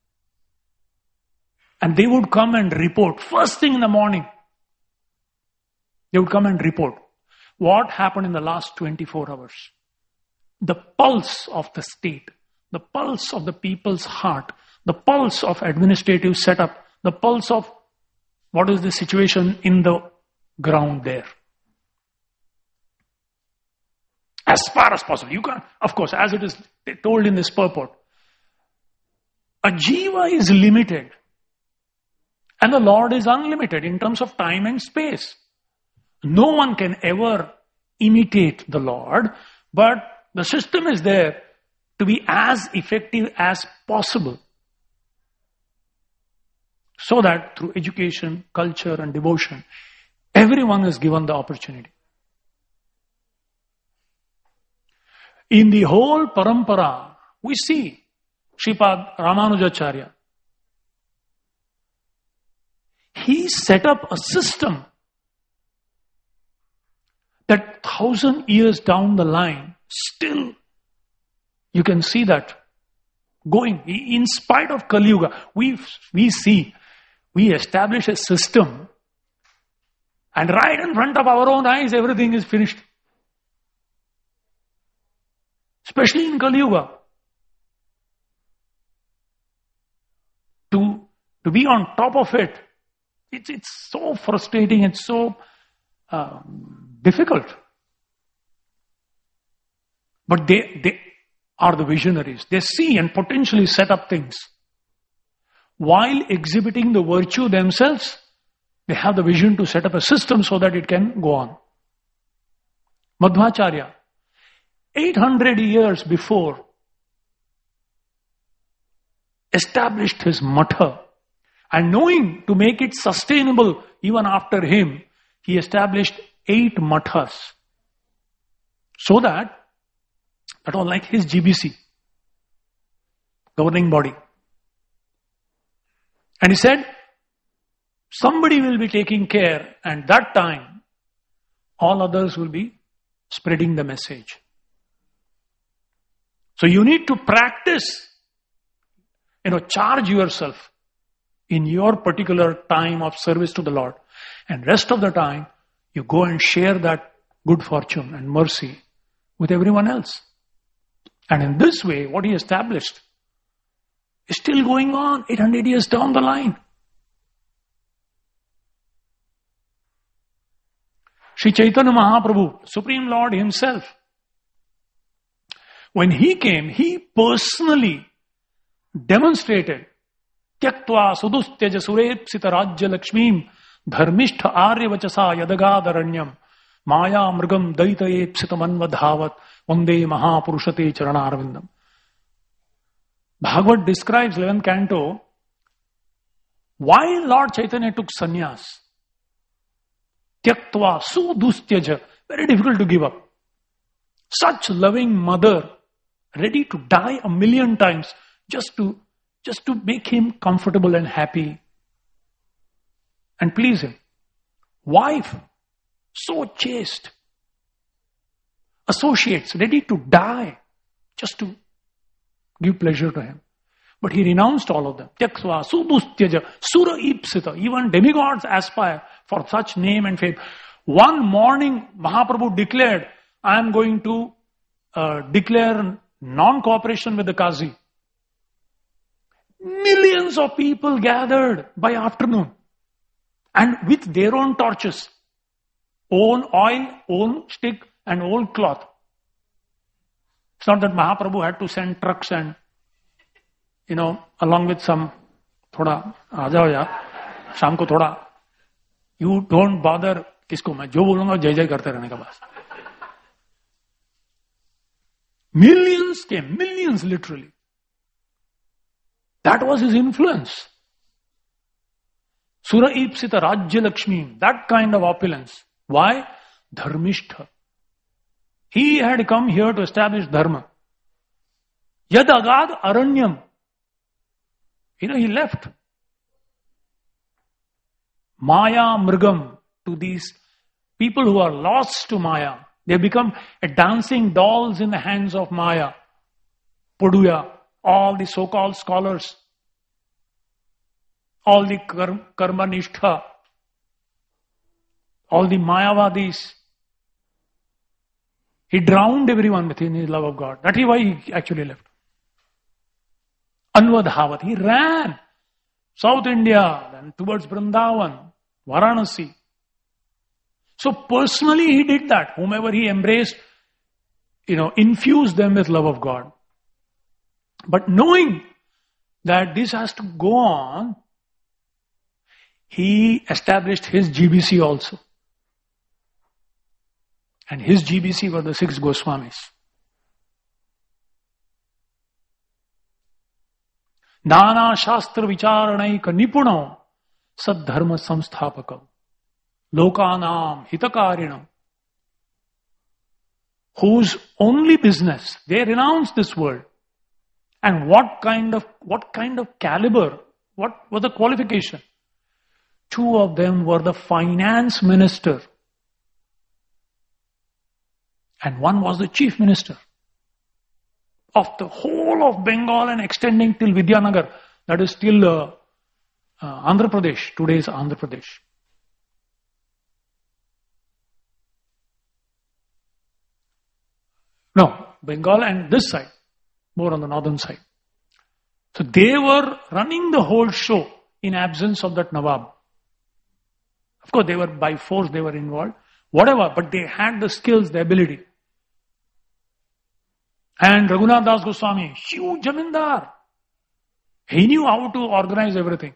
And they would come and report first thing in the morning. They would come and report what happened in the last twenty-four hours. The pulse of the state, the pulse of the people's heart, the pulse of administrative setup, the pulse of what is the situation in the ground there. As far as possible. You can, of course, as it is told in this purport, a jiva is limited and the Lord is unlimited in terms of time and space. No one can ever imitate the Lord, but the system is there to be as effective as possible, so that through education, culture and devotion, everyone is given the opportunity. In the whole parampara, we see Shripad Ramanujacharya. He set up a system that thousand years down the line, still you can see that going. In spite of Kali Yuga, we, we see, we establish a system And right in front of our own eyes, everything is finished. Especially in Kali Yuga. To, to be on top of it, it's, it's so frustrating, it's so uh, difficult. But they, they are the visionaries. They see and potentially set up things. While exhibiting the virtue themselves, they have the vision to set up a system so that it can go on. Madhvacharya, eight hundred years before, established his matha, and knowing to make it sustainable even after him, he established eight mathas. So that, that was like his G B C, governing body. And he said, somebody will be taking care, and that time, all others will be spreading the message. So you need to practice, you know, charge yourself in your particular time of service to the Lord. And rest of the time, you go and share that good fortune and mercy with everyone else. And in this way, what he established is still going on eight hundred years down the line. Sri Chaitanya Mahaprabhu, Supreme Lord himself, when he came, he personally demonstrated Tyaktva Sudustyaja Surepsita Rajya Lakshmim Dharmishtha Arya Vachasa Yadagadharanyam Maya Mrgam Daitayepsita Manvadhavat Vande Mahapurushate Charanarvindam. Bhagavad describes eleventh canto why Lord Chaitanya took sannyas. Tyaktva Sudustyaja, very difficult to give up. Such loving mother, ready to die a million times just to just to make him comfortable and happy and please him. Wife, so chaste. Associates, ready to die just to give pleasure to him. But he renounced all of them. Tyaktva Sudustyaja, Sura Ipsita, even demigods aspire for such name and fame. One morning, Mahaprabhu declared, I am going to uh, declare non-cooperation with the Qazi. Millions of people gathered by afternoon and with their own torches, own oil, own stick and old cloth. It's not that Mahaprabhu had to send trucks and, you know, along with some thoda, aajao ya, sham ko thoda. You don't bother, kisko main jo bolunga jai jai karte rehne ka bas. Millions came, millions literally. That was his influence. Sura Ipsita Rajya Lakshmi, that kind of opulence. Why? Dharmishtha. He had come here to establish dharma. Yad agad aranyam. You know, he left. Maya mrgam, to these people who are lost to Maya. They become a dancing dolls in the hands of Maya. Puduya, all the so-called scholars, all the karma nishtha, all the Mayavadis. He drowned everyone within his love of God. That is why he actually left. Anvadhavat, he ran South India, then towards Vrindavan, Varanasi. So personally he did that. Whomever he embraced, you know, infused them with love of God. But knowing that this has to go on, he established his G B C also. And his G B C were the six Goswamis. Nana Shastra Vicharanaika Nipuno Saddharma Samsthapakam Lokanam Hitakarinam, whose only business, they renounced this world. And what kind of, what kind of caliber, what was the qualification? Two of them were the finance minister. And one was the chief minister of the whole of Bengal and extending till Vidyanagar. That is still uh, uh, Andhra Pradesh, today's Andhra Pradesh. No, Bengal and this side, more on the northern side. So they were running the whole show in absence of that Nawab. Of course, they were by force, they were involved. Whatever, but they had the skills, the ability. And Raghunath Das Goswami, huge Jamindar. He knew how to organize everything.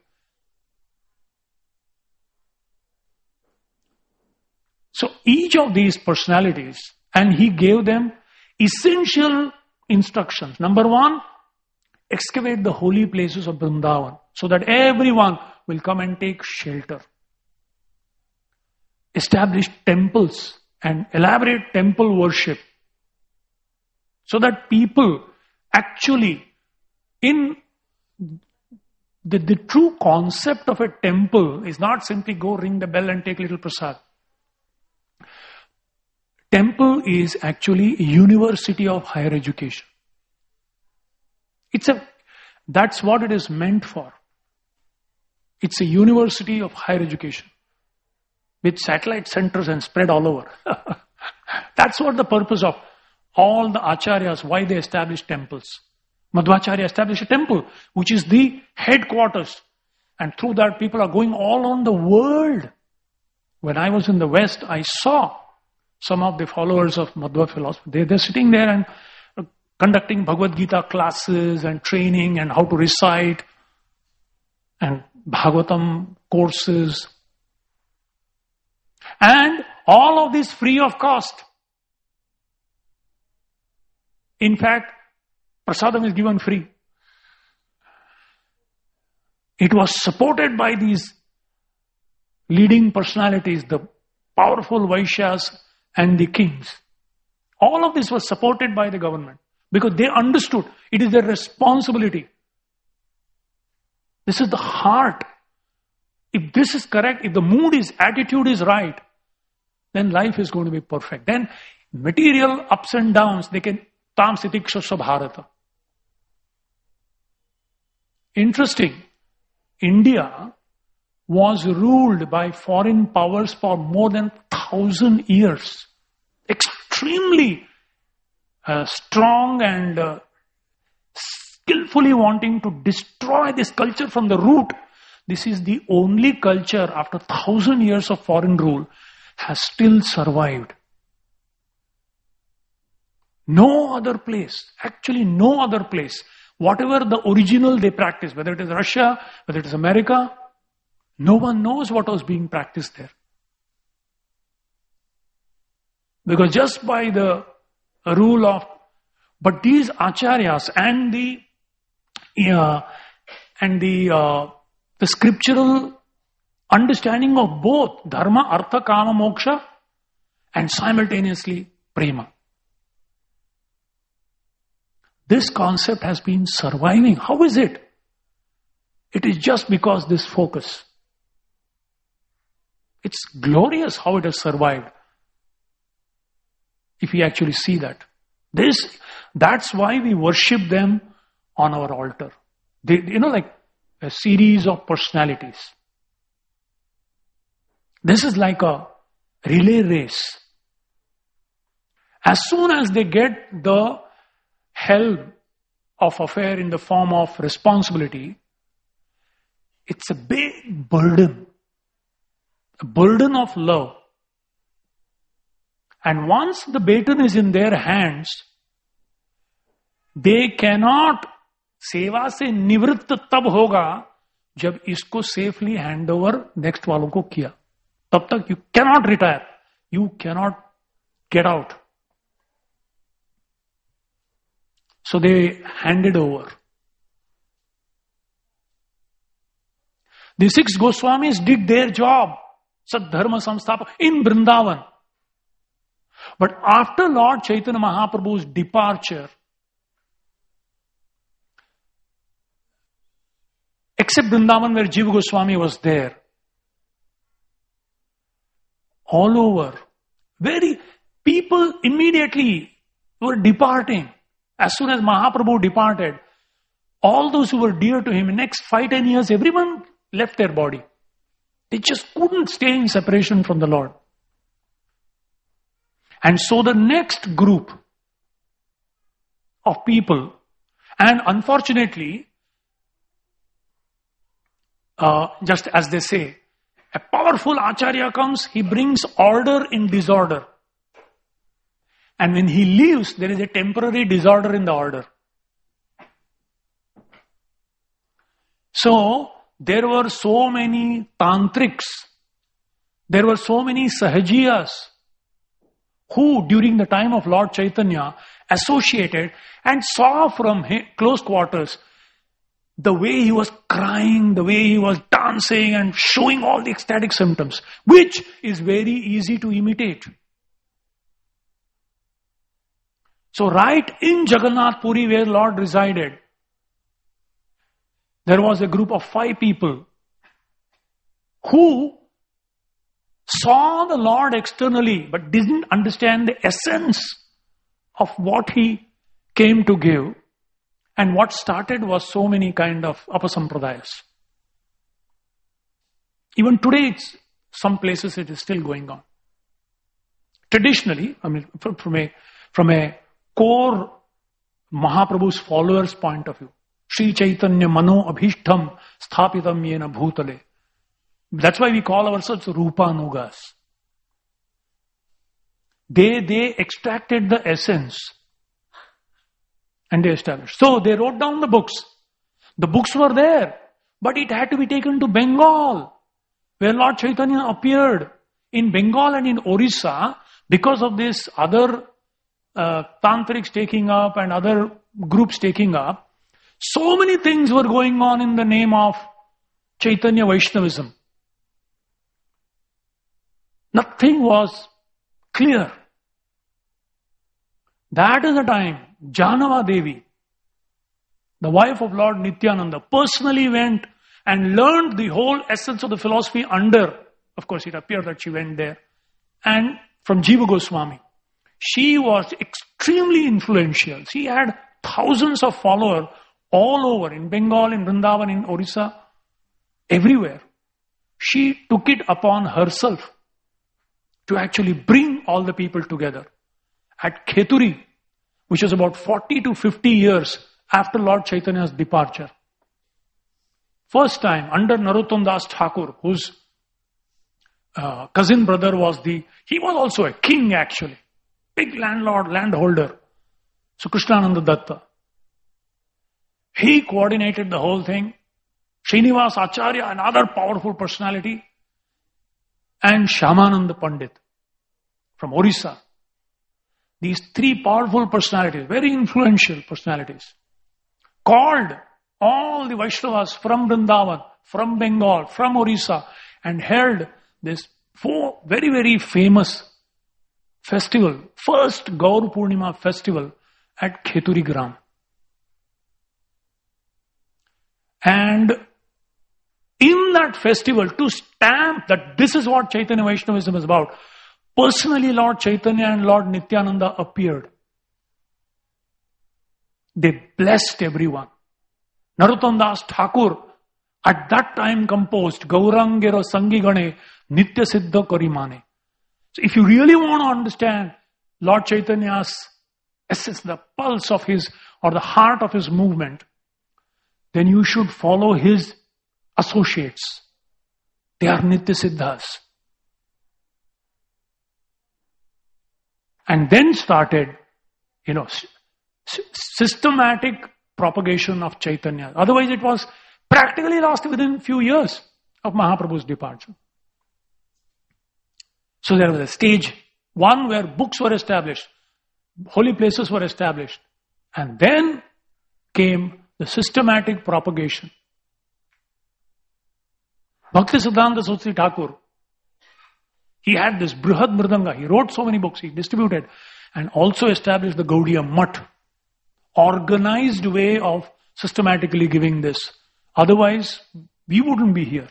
So each of these personalities, and he gave them essential instructions. Number one, excavate the holy places of Vrindavan so that everyone will come and take shelter. Establish temples and elaborate temple worship so that people actually, in the, the true concept of a temple is not simply go ring the bell and take little prasad. Temple is actually a university of higher education. It's a, that's what it is meant for. It's a university of higher education with satellite centers and spread all over. That's what the purpose of all the acharyas, why they established temples. Madhvacharya established a temple, which is the headquarters. And through that, people are going all around the world. When I was in the West, I saw some of the followers of Madhva philosophy. They, they're sitting there and conducting Bhagavad Gita classes and training and how to recite and Bhagavatam courses. And all of this free of cost. In fact, prasadam is given free. It was supported by these leading personalities, the powerful Vaishyas and the kings. All of this was supported by the government because they understood it is their responsibility. This is the heart. If this is correct, if the mood is, attitude is right, then life is going to be perfect. Then material ups and downs, they can tam sitiksha bharata. Interesting. India was ruled by foreign powers for more than thousand years. Extremely uh, strong and uh, skillfully wanting to destroy this culture from the root. This is the only culture after thousand years of foreign rule has still survived. No other place, actually no other place, whatever the original they practice, whether it is Russia, whether it is America, no one knows what was being practiced there. Because just by the rule of, but these acharyas and the uh, and the uh, the scriptural understanding of both dharma, artha, kama, moksha, and simultaneously prema. This concept has been surviving. How is it? It is just because this focus. It's glorious how it has survived. If we actually see that. This, that's why we worship them on our altar. They, you know, like a series of personalities. This is like a relay race. As soon as they get the helm of affair in the form of responsibility, it's a big burden. A burden of love. And once the baton is in their hands, they cannot, सेवा से निवृत्त तब होगा जब इसको safely hand over next वालों को किया. तब तक you cannot retire, you cannot get out. So they handed over. The six Goswamis did their job, Sadharma Samsthapa, in Vrindavan. But after Lord Chaitanya Mahaprabhu's departure, except Vrindavan where Jiva Goswami was there, all over, very people immediately were departing. As soon as Mahaprabhu departed, all those who were dear to him, in the next five, ten years, everyone left their body. They just couldn't stay in separation from the Lord. And so the next group of people. And unfortunately, uh, just as they say, a powerful Acharya comes, he brings order in disorder. And when he leaves, there is a temporary disorder in the order. So, there were so many tantrics, there were so many sahajiyas who during the time of Lord Chaitanya associated and saw from close quarters the way he was crying, the way he was dancing and showing all the ecstatic symptoms, which is very easy to imitate. So right in Jagannath Puri where Lord resided, there was a group of five people who saw the Lord externally but didn't understand the essence of what he came to give. And what started was so many kind of apasampradayas. Even today, it's, some places it is still going on. Traditionally, I mean, from a, from a core Mahaprabhu's followers' point of view, Sri Chaitanya Mano Abhishtham Sthapitam Yena Bhutale. That's why we call ourselves Rupanugas. They, they extracted the essence and they established. So they wrote down the books. The books were there, but it had to be taken to Bengal, where Lord Chaitanya appeared. In Bengal and in Orissa, because of this other uh, tantrics taking up and other groups taking up, so many things were going on in the name of Chaitanya Vaishnavism. Nothing was clear. That is the time Janava Devi, the wife of Lord Nityananda, personally went and learned the whole essence of the philosophy under, of course it appeared that she went there, and from Jiva Goswami. She was extremely influential. She had thousands of followers all over, in Bengal, in Vrindavan, in Orissa, everywhere. She took it upon herself to actually bring all the people together. At Kheturi, which was about forty to fifty years after Lord Chaitanya's departure. First time, under Narottam Das Thakur, whose uh, cousin brother was the, he was also a king actually, big landlord, landholder, so Krishnananda Datta. He coordinated the whole thing. Srinivas Acharya, another powerful personality, and Shyamananda Pandit from Orissa. These three powerful personalities, very influential personalities, called all the Vaishnavas from Vrindavan, from Bengal, from Orissa, and held this four very, very famous festival, first Gaur Purnima festival at Kheturi Gram. And in that festival, to stamp that this is what Chaitanya Vaishnavism is about, personally Lord Chaitanya and Lord Nityananda appeared. They blessed everyone. Narottam Das Thakur at that time composed Gaurangero Sangigane Nitya Siddha Karimane. So if you really want to understand Lord Chaitanya's essence, the pulse of his or the heart of his movement, then you should follow his associates. They are Nitya Siddhas. And then started, you know, s- systematic propagation of Chaitanya. Otherwise it was practically lost within a few years of Mahaprabhu's departure. So there was a stage one where books were established, holy places were established, and then came the systematic propagation. Bhaktisiddhanta Saraswati Thakur, he had this Brihad Mridanga, he wrote so many books, he distributed, and also established the Gaudiya Math, organized way of systematically giving this. Otherwise, we wouldn't be here.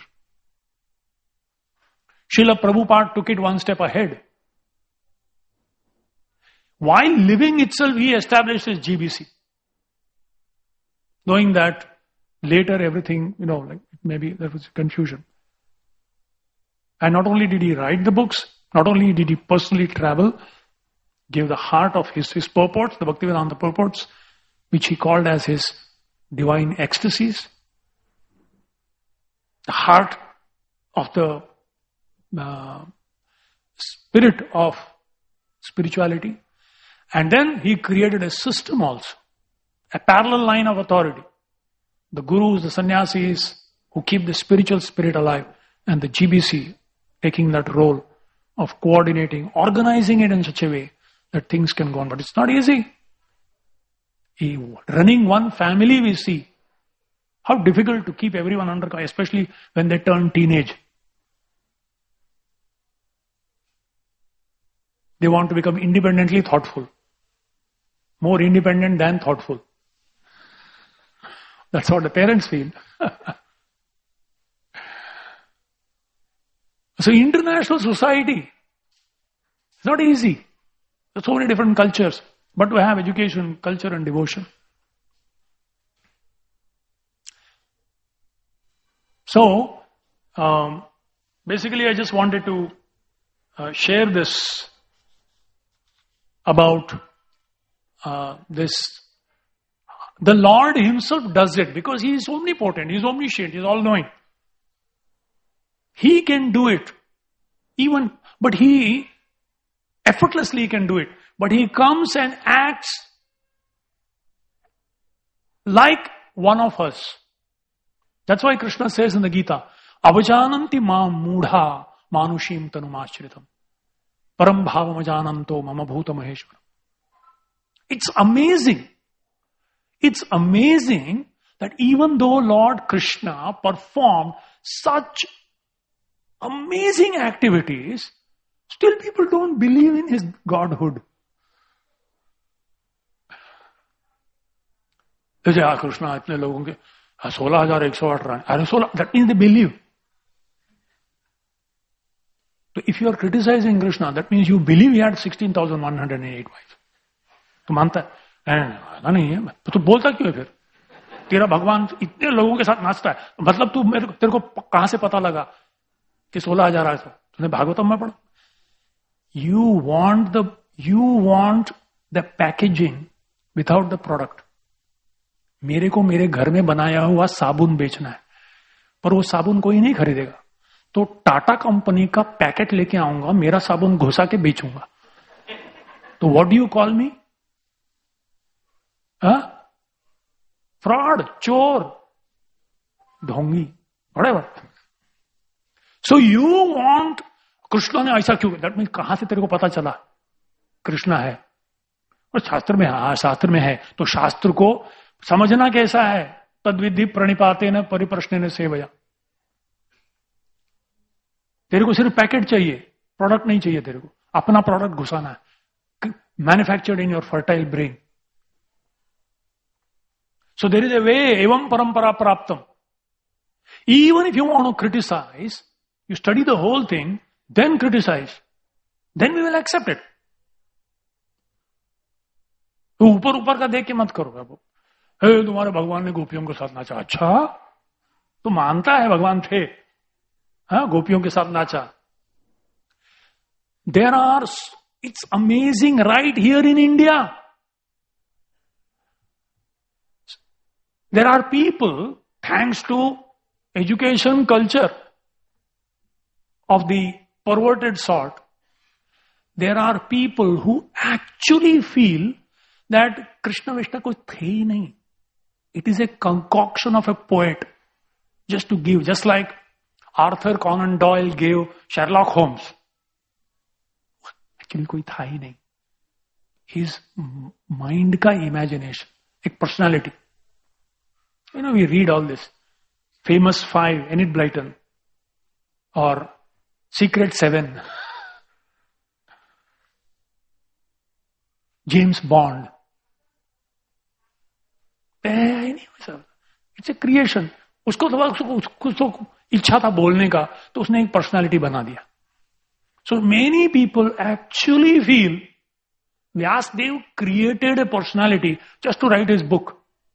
Srila Prabhupada took it one step ahead. While living itself, he established his G B C. Knowing that later everything, you know, like maybe there was confusion. And not only did he write the books, not only did he personally travel, gave the heart of his, his purports, the Bhaktivedanta purports, which he called as his divine ecstasies, the heart of the uh, spirit of spirituality. And then he created a system also, a parallel line of authority. The gurus, the sannyasis who keep the spiritual spirit alive, and the G B C taking that role of coordinating, organizing it in such a way that things can go on. But it's not easy. He, running one family, we see how difficult to keep everyone under control, especially when they turn teenage. They want to become independently thoughtful. More independent than thoughtful. That's what the parents feel. So international society, it's not easy. There's so many different cultures, but we have education, culture and devotion. So, um, basically I just wanted to uh, share this about uh, this. The Lord himself does it because he is omnipotent, he is omniscient, he is all-knowing. He can do it. Even, but he effortlessly can do it. But he comes and acts like one of us. That's why Krishna says in the Gita, Avajananti ma mudha manushim tanumashritam. Param bhavam ajananto mama bhuta maheshwaram. It's amazing. It's amazing that even though Lord Krishna performed such amazing activities, still people don't believe in his godhood. They say, ah, Krishna, itne logon ke sixteen thousand one hundred eight run. Are sixteen? That means they believe. So if you are criticizing Krishna, that means you believe he had sixteen thousand one hundred eight wives. तो मानता है ऐसा नहीं है तो तू बोलता क्यों है फिर तेरा भगवान इतने लोगों के साथ नाचता है मतलब तू मेरे तेरे को कहां से पता लगा कि सोलह हजार आया था तूने भागवतम में पढ़ा you want the you want the packaging without the product मेरे को मेरे घर में बनाया हुआ साबुन बेचना है पर वो साबुन कोई नहीं खरीदेगा तो टाटा कंपनी का पैकेट लेके आऊंगा मेरा साबुन घुसा के बेचूंगा तो what do you call me fraud चोर ढोंगी whatever so you want Krishna ने ऐसा क्यों दैट मीन्स कहां से तेरे को पता चला कृष्ण है और शास्त्र में हाँ शास्त्र में है तो शास्त्र को समझना कैसा है तद्विधि प्रणिपाते न परिप्रश्न ने सेवया तेरे को सिर्फ पैकेट चाहिए प्रोडक्ट नहीं चाहिए तेरे को अपना प्रोडक्ट घुसाना है manufactured in your fertile brain so there is a way एवं परंपरा प्राप्तम even if you want to criticize you study the whole thing then criticize then we will accept it तो ऊपर ऊपर का देख के मत करो बाबू हे तुम्हारे भगवान ने गोपियों के साथ नाचा अच्छा तो मानता है भगवान थे हाँ गोपियों के साथ नाचा there are it's amazing right here in India there are people thanks to education culture of the perverted sort there are people who actually feel that Krishna Vishnu कोई थे ही नहीं it is a concoction of a poet just to give just like Arthur Conan Doyle gave Sherlock Holmes. Actually कोई था ही नहीं. His mind का imagination, एक personality. You know, we read all this. Famous Five, Enid Blyton. Or Secret Seven. James Bond. It's a creation. उसको तो कुछ तो इच्छा था बोलने का तो उसने एक पर्सनालिटी बना दिया so many people actually feel Vyasadeva created a personality just to write his book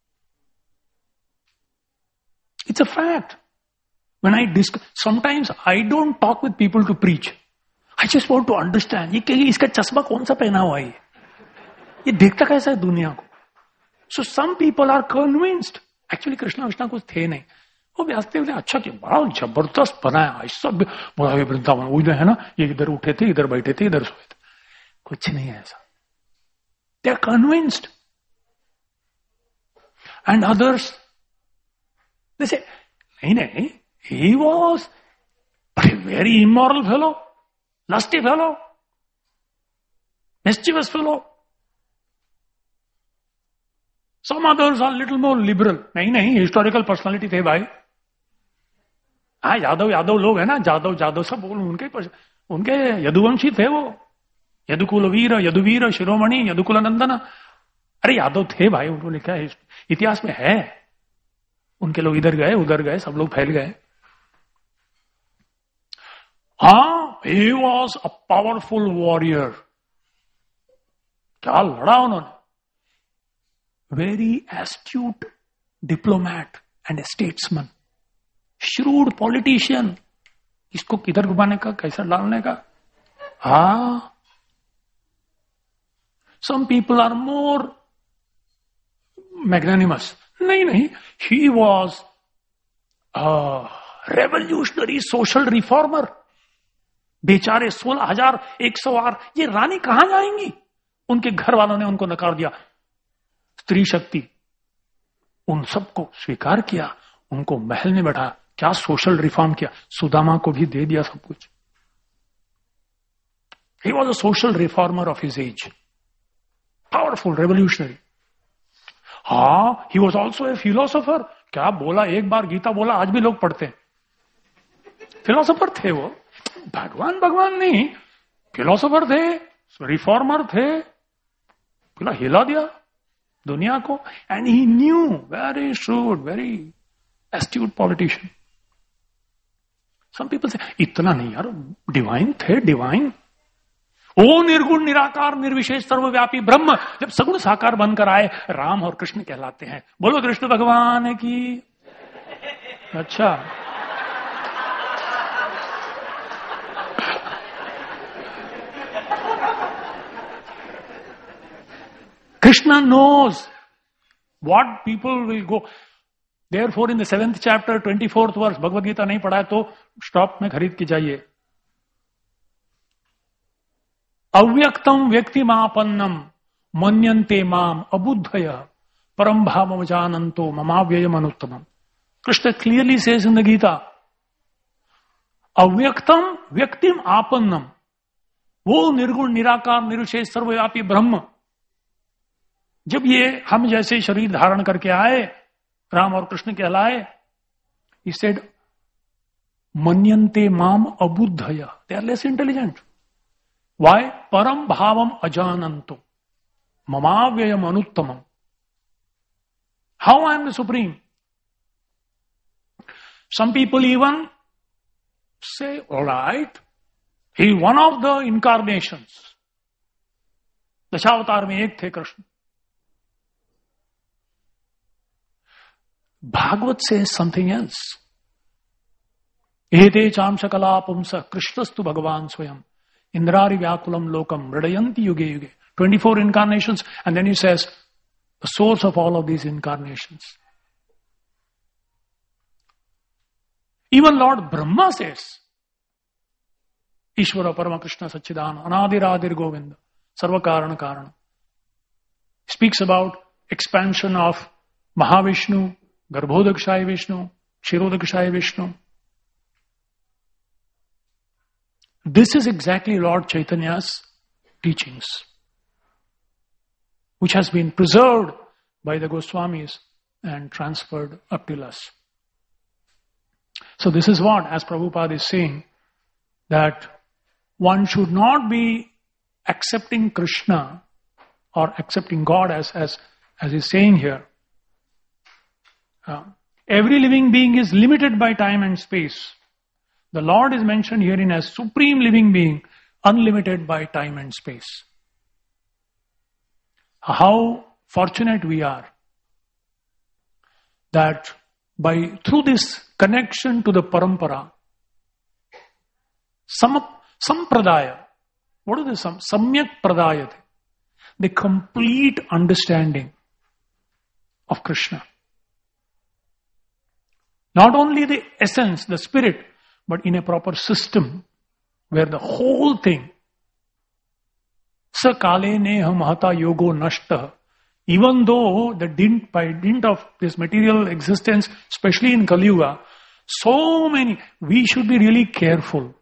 it's a fact when I discuss sometimes I don't talk with people to preach I just want to understand ये इसका चश्मा कौन सा पहना हुआ है ये देखता कैसा है दुनिया को so some people are convinced, actually Krishna Krishna कुछ थे नहीं, वो व्यस्ते हुए अच्छा कि बड़ा जबरदस्त बनाया, ऐसा बड़ा वृंदावन उधर है ना, ये इधर उठे थे, इधर बैठे थे, इधर सोए थे, कुछ नहीं है ऐसा. They are convinced. And others जैसे नहीं नहीं, he was very immoral fellow, lusty fellow, mischievous fellow. Some others are little more liberal. नहीं नहीं, हिस्टोरिकल पर्सनालिटी थे भाई. हाँ, यादव यादव लोग है ना, जादव जादव सब बोल उनके उनके यदुवंशी थे वो. यदुकुल वीर, यदुवीर, शिरोमणि, यदुकुल नंदन. अरे यादव थे भाई, उनको लिखा है इतिहास में है. उनके लोग इधर गए उधर गए, सब लोग फैल गए. हाँ, he was a powerful warrior. क्या लड़ा उन्होंने. Very astute diplomat and a statesman, shrewd politician. इसको किधर घुमाने का, कैसा डालने का. हाँ, some people are more magnanimous. नहीं नहीं, he was revolutionary social reformer. बेचारे सोलह हजार एक सौ आर, ये रानी कहां जाएंगी. उनके घर वालों ने उनको नकार दिया. स्त्री शक्ति, उन सबको स्वीकार किया, उनको महल में बैठा. क्या सोशल रिफॉर्म किया, सुदामा को भी दे दिया सब कुछ. He was a social reformer of his age, powerful revolutionary. हाँ, he was also a philosopher. क्या बोला, एक बार गीता बोला, आज भी लोग पढ़ते हैं. फिलोसोफर थे वो, भगवान भगवान नहीं, फिलोसोफर थे, रिफॉर्मर थे. पूरा हिला दिया दुनिया को. And he knew, very shrewd, very astute politician. Some people से इतना नहीं यार, डिवाइन थे, डिवाइन. ओ निर्गुण निराकार निर्विशेष सर्वव्यापी ब्रह्म जब सगुण साकार बनकर आए, राम और कृष्ण कहलाते हैं. बोलो कृष्ण भगवान की. अच्छा, Krishna knows what people will go. Therefore, in the seventh chapter, twenty-fourth verse, Bhagavad Gita नहीं पढ़ा है तो स्टॉप में खरीद के जाइए. अव्यक्तम व्यक्तिमापन्नम मन्यन्ते माम अबुद्धय परम भावम जानन्तो ममाव्ययम अनुत्तमम. Krishna clearly says in the Gita, अव्यक्तम व्यक्तिम आपन्नम, वो निर्गुण निराकार निर्विशेष सर्वव्यापी ब्रह्म जब ये हम जैसे शरीर धारण करके आए, राम और कृष्ण कहलाए, he said, मन्यन्ते माम अबुद्धय, they are less intelligent. Why? परम भावम अजानन्तो ममाव्ययम अनुत्तमम. How I am the supreme? Some people even say, all right, he is one of the incarnations. Dashavatar में एक थे कृष्ण. भागवत से समथिंग एल्स. एते चांश कला पुंस कृष्णस्तु भगवान स्वयं इंद्रारि व्याकुलम लोकम मृडयन्ति युगे युगे. twenty-four incarnations, and then he says the source of all of these incarnations. Even Lord Brahma says, Ishvara Parama Krishna Satchidan Anadiradir Govinda Sarva Karana Karana. Speaks about expansion of Mahavishnu, Garbhodakshaya Vishnu, Kshirodakshaya Vishnu. This is exactly Lord Chaitanya's teachings, which has been preserved by the Goswamis and transferred up till us. So this is what, as Prabhupada is saying, that one should not be accepting Krishna or accepting God as, as, as he's saying here. Uh, every living being is limited by time and space. The Lord is mentioned herein as supreme living being, unlimited by time and space. How fortunate we are that by through this connection to the parampara, sam, sampradaya, what is this? Samyak pradayate, the complete understanding of Krishna. Not only the essence, the spirit, but in a proper system where the whole thing, sa kale neha mahata yogo nashta, even though the dint, by dint of this material existence, especially in Kali Yuga, so many, we should be really careful.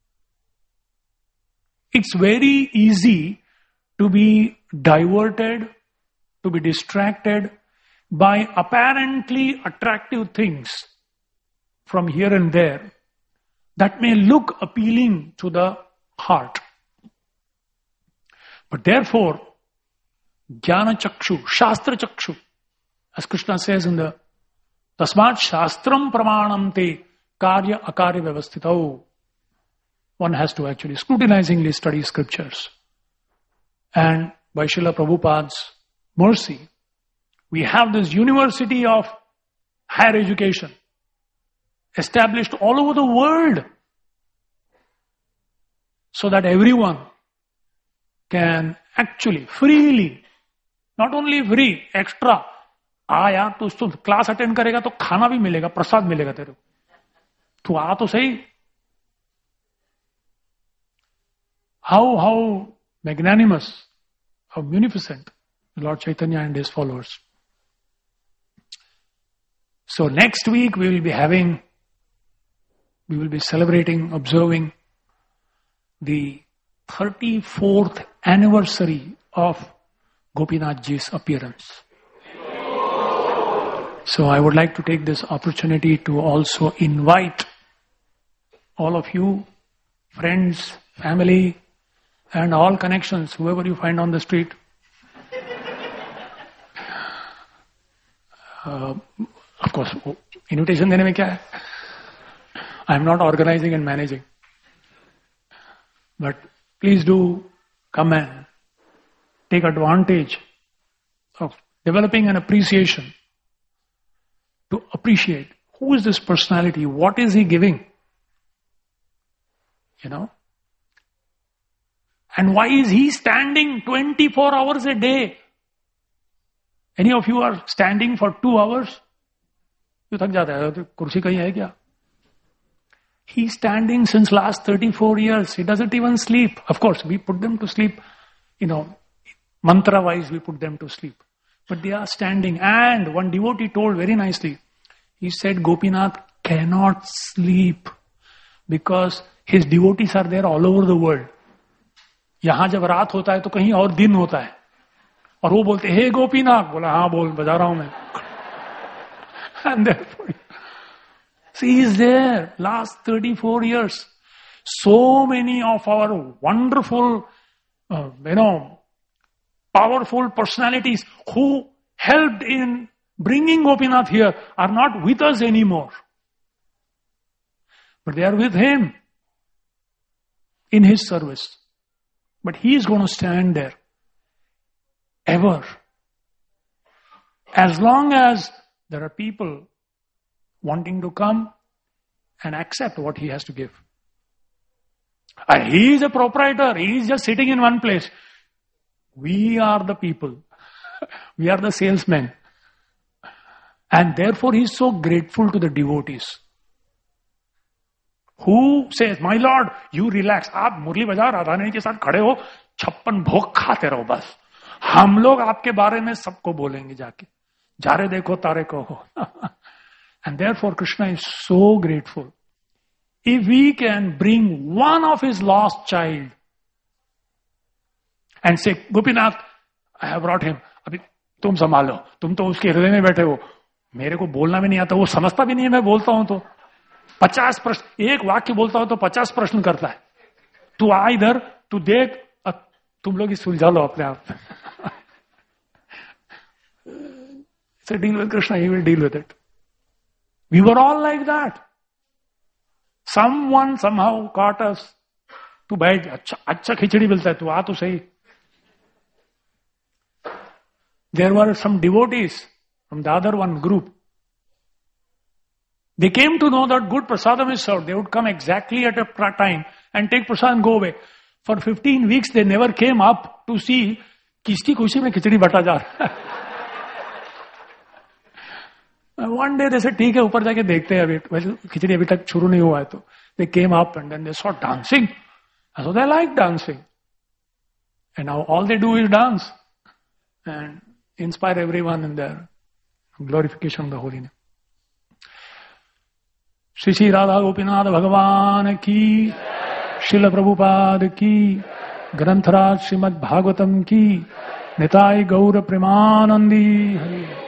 It's very easy to be diverted, to be distracted by apparently attractive things from here and there that may look appealing to the heart. But therefore, Jnana Chakshu, Shastra Chakshu, as Krishna says in the Tasmat Shastram Pramanam Te Karya Akarya Vyavasthitau. One has to actually scrutinizingly study scriptures. And by Srila Prabhupada's mercy, we have this university of higher education established all over the world so that everyone can actually freely, not only free, extra, आ यार तू तो class attend करेगा तो खाना भी मिलेगा, प्रसाद मिलेगा तेरे को, तू आ तो सही. How, how magnanimous, how munificent Lord Chaitanya and his followers. So next week we will be having, we will be celebrating, observing the thirty-fourth anniversary of Gopinathji's appearance. So I would like to take this opportunity to also invite all of you, friends, family, and all connections, whoever you find on the street. Uh, of course, invitation dene mein kya hai? I am not organizing and managing. But please do come and take advantage of developing an appreciation to appreciate who is this personality, what is he giving, you know, and why is he standing twenty-four hours a day? Any of you are standing for two hours? You thak jata hai, kursi kahin hai kya? He's standing since last thirty-four years. He doesn't even sleep. Of course, we put them to sleep, you know, mantra-wise we put them to sleep. But they are standing. And one devotee told very nicely, he said Gopinath cannot sleep because his devotees are there all over the world. यहाँ जब रात होता है तो कहीं और दिन होता है. और वो बोलते हे गोपीनाथ, बोला हाँ बोल, बजा रहा हूं मैं. And therefore, see, he is there last thirty-four years. So many of our wonderful, uh, you know, powerful personalities who helped in bringing Gopinath here are not with us anymore. But they are with him in his service. But he is going to stand there ever. As long as there are people wanting to come and accept what he has to give. And he is a proprietor. He is just sitting in one place. We are the people. We are the salesmen. And therefore he is so grateful to the devotees. Who says, my lord, you relax. आप मुरली बजा राधा रानी के साथ खड़े हो, छप्पन भोग खाते रहो बस. हम लोग आपके बारे में सबको बोलेंगे जाके. जारे देखो तारे को हो. And therefore Krishna is so grateful. If we can bring one of his lost child and say, Gopinath, I have brought him. अभी तुम संभालो. तुम तो उसके हृदय में बैठे हो. मेरे को बोलना भी नहीं आता. वो समझता भी नहीं है मैं बोलता हूं तो. पचास प्रश्न, एक वाक्य बोलता हो तो पचास प्रश्न करता है. तू आ इधर, तू देख, तुम लोग ही सुलझा लो अपने आप. So deal with Krishna, he will deal with it. We were all like that. Someone somehow caught us. तू बैठ, अच्छा अच्छा खिचड़ी मिलता है, तू आ तो सही. There were some devotees from the other one group. They came to know that good prasadam is served. They would come exactly at a time and take prasad and go away. For fifteen weeks they never came up to see किसकी खुशी में खिचड़ी बटा जा रहा है. One day जैसे ठीक है ऊपर जाके देखते हैं, अभी वैसे खिचड़ी अभी तक शुरू नहीं हुआ है, तो they came up and then they saw dancing, so they like dancing and now all they do is dance and inspire everyone in their glorification of the holy name. Shri Shri Radha Gopinath भगवान की, श्रील प्रभुपाद की, ग्रंथराज श्रीमद् भागवतम की, निताय गौर प्रेमानंदी हरि।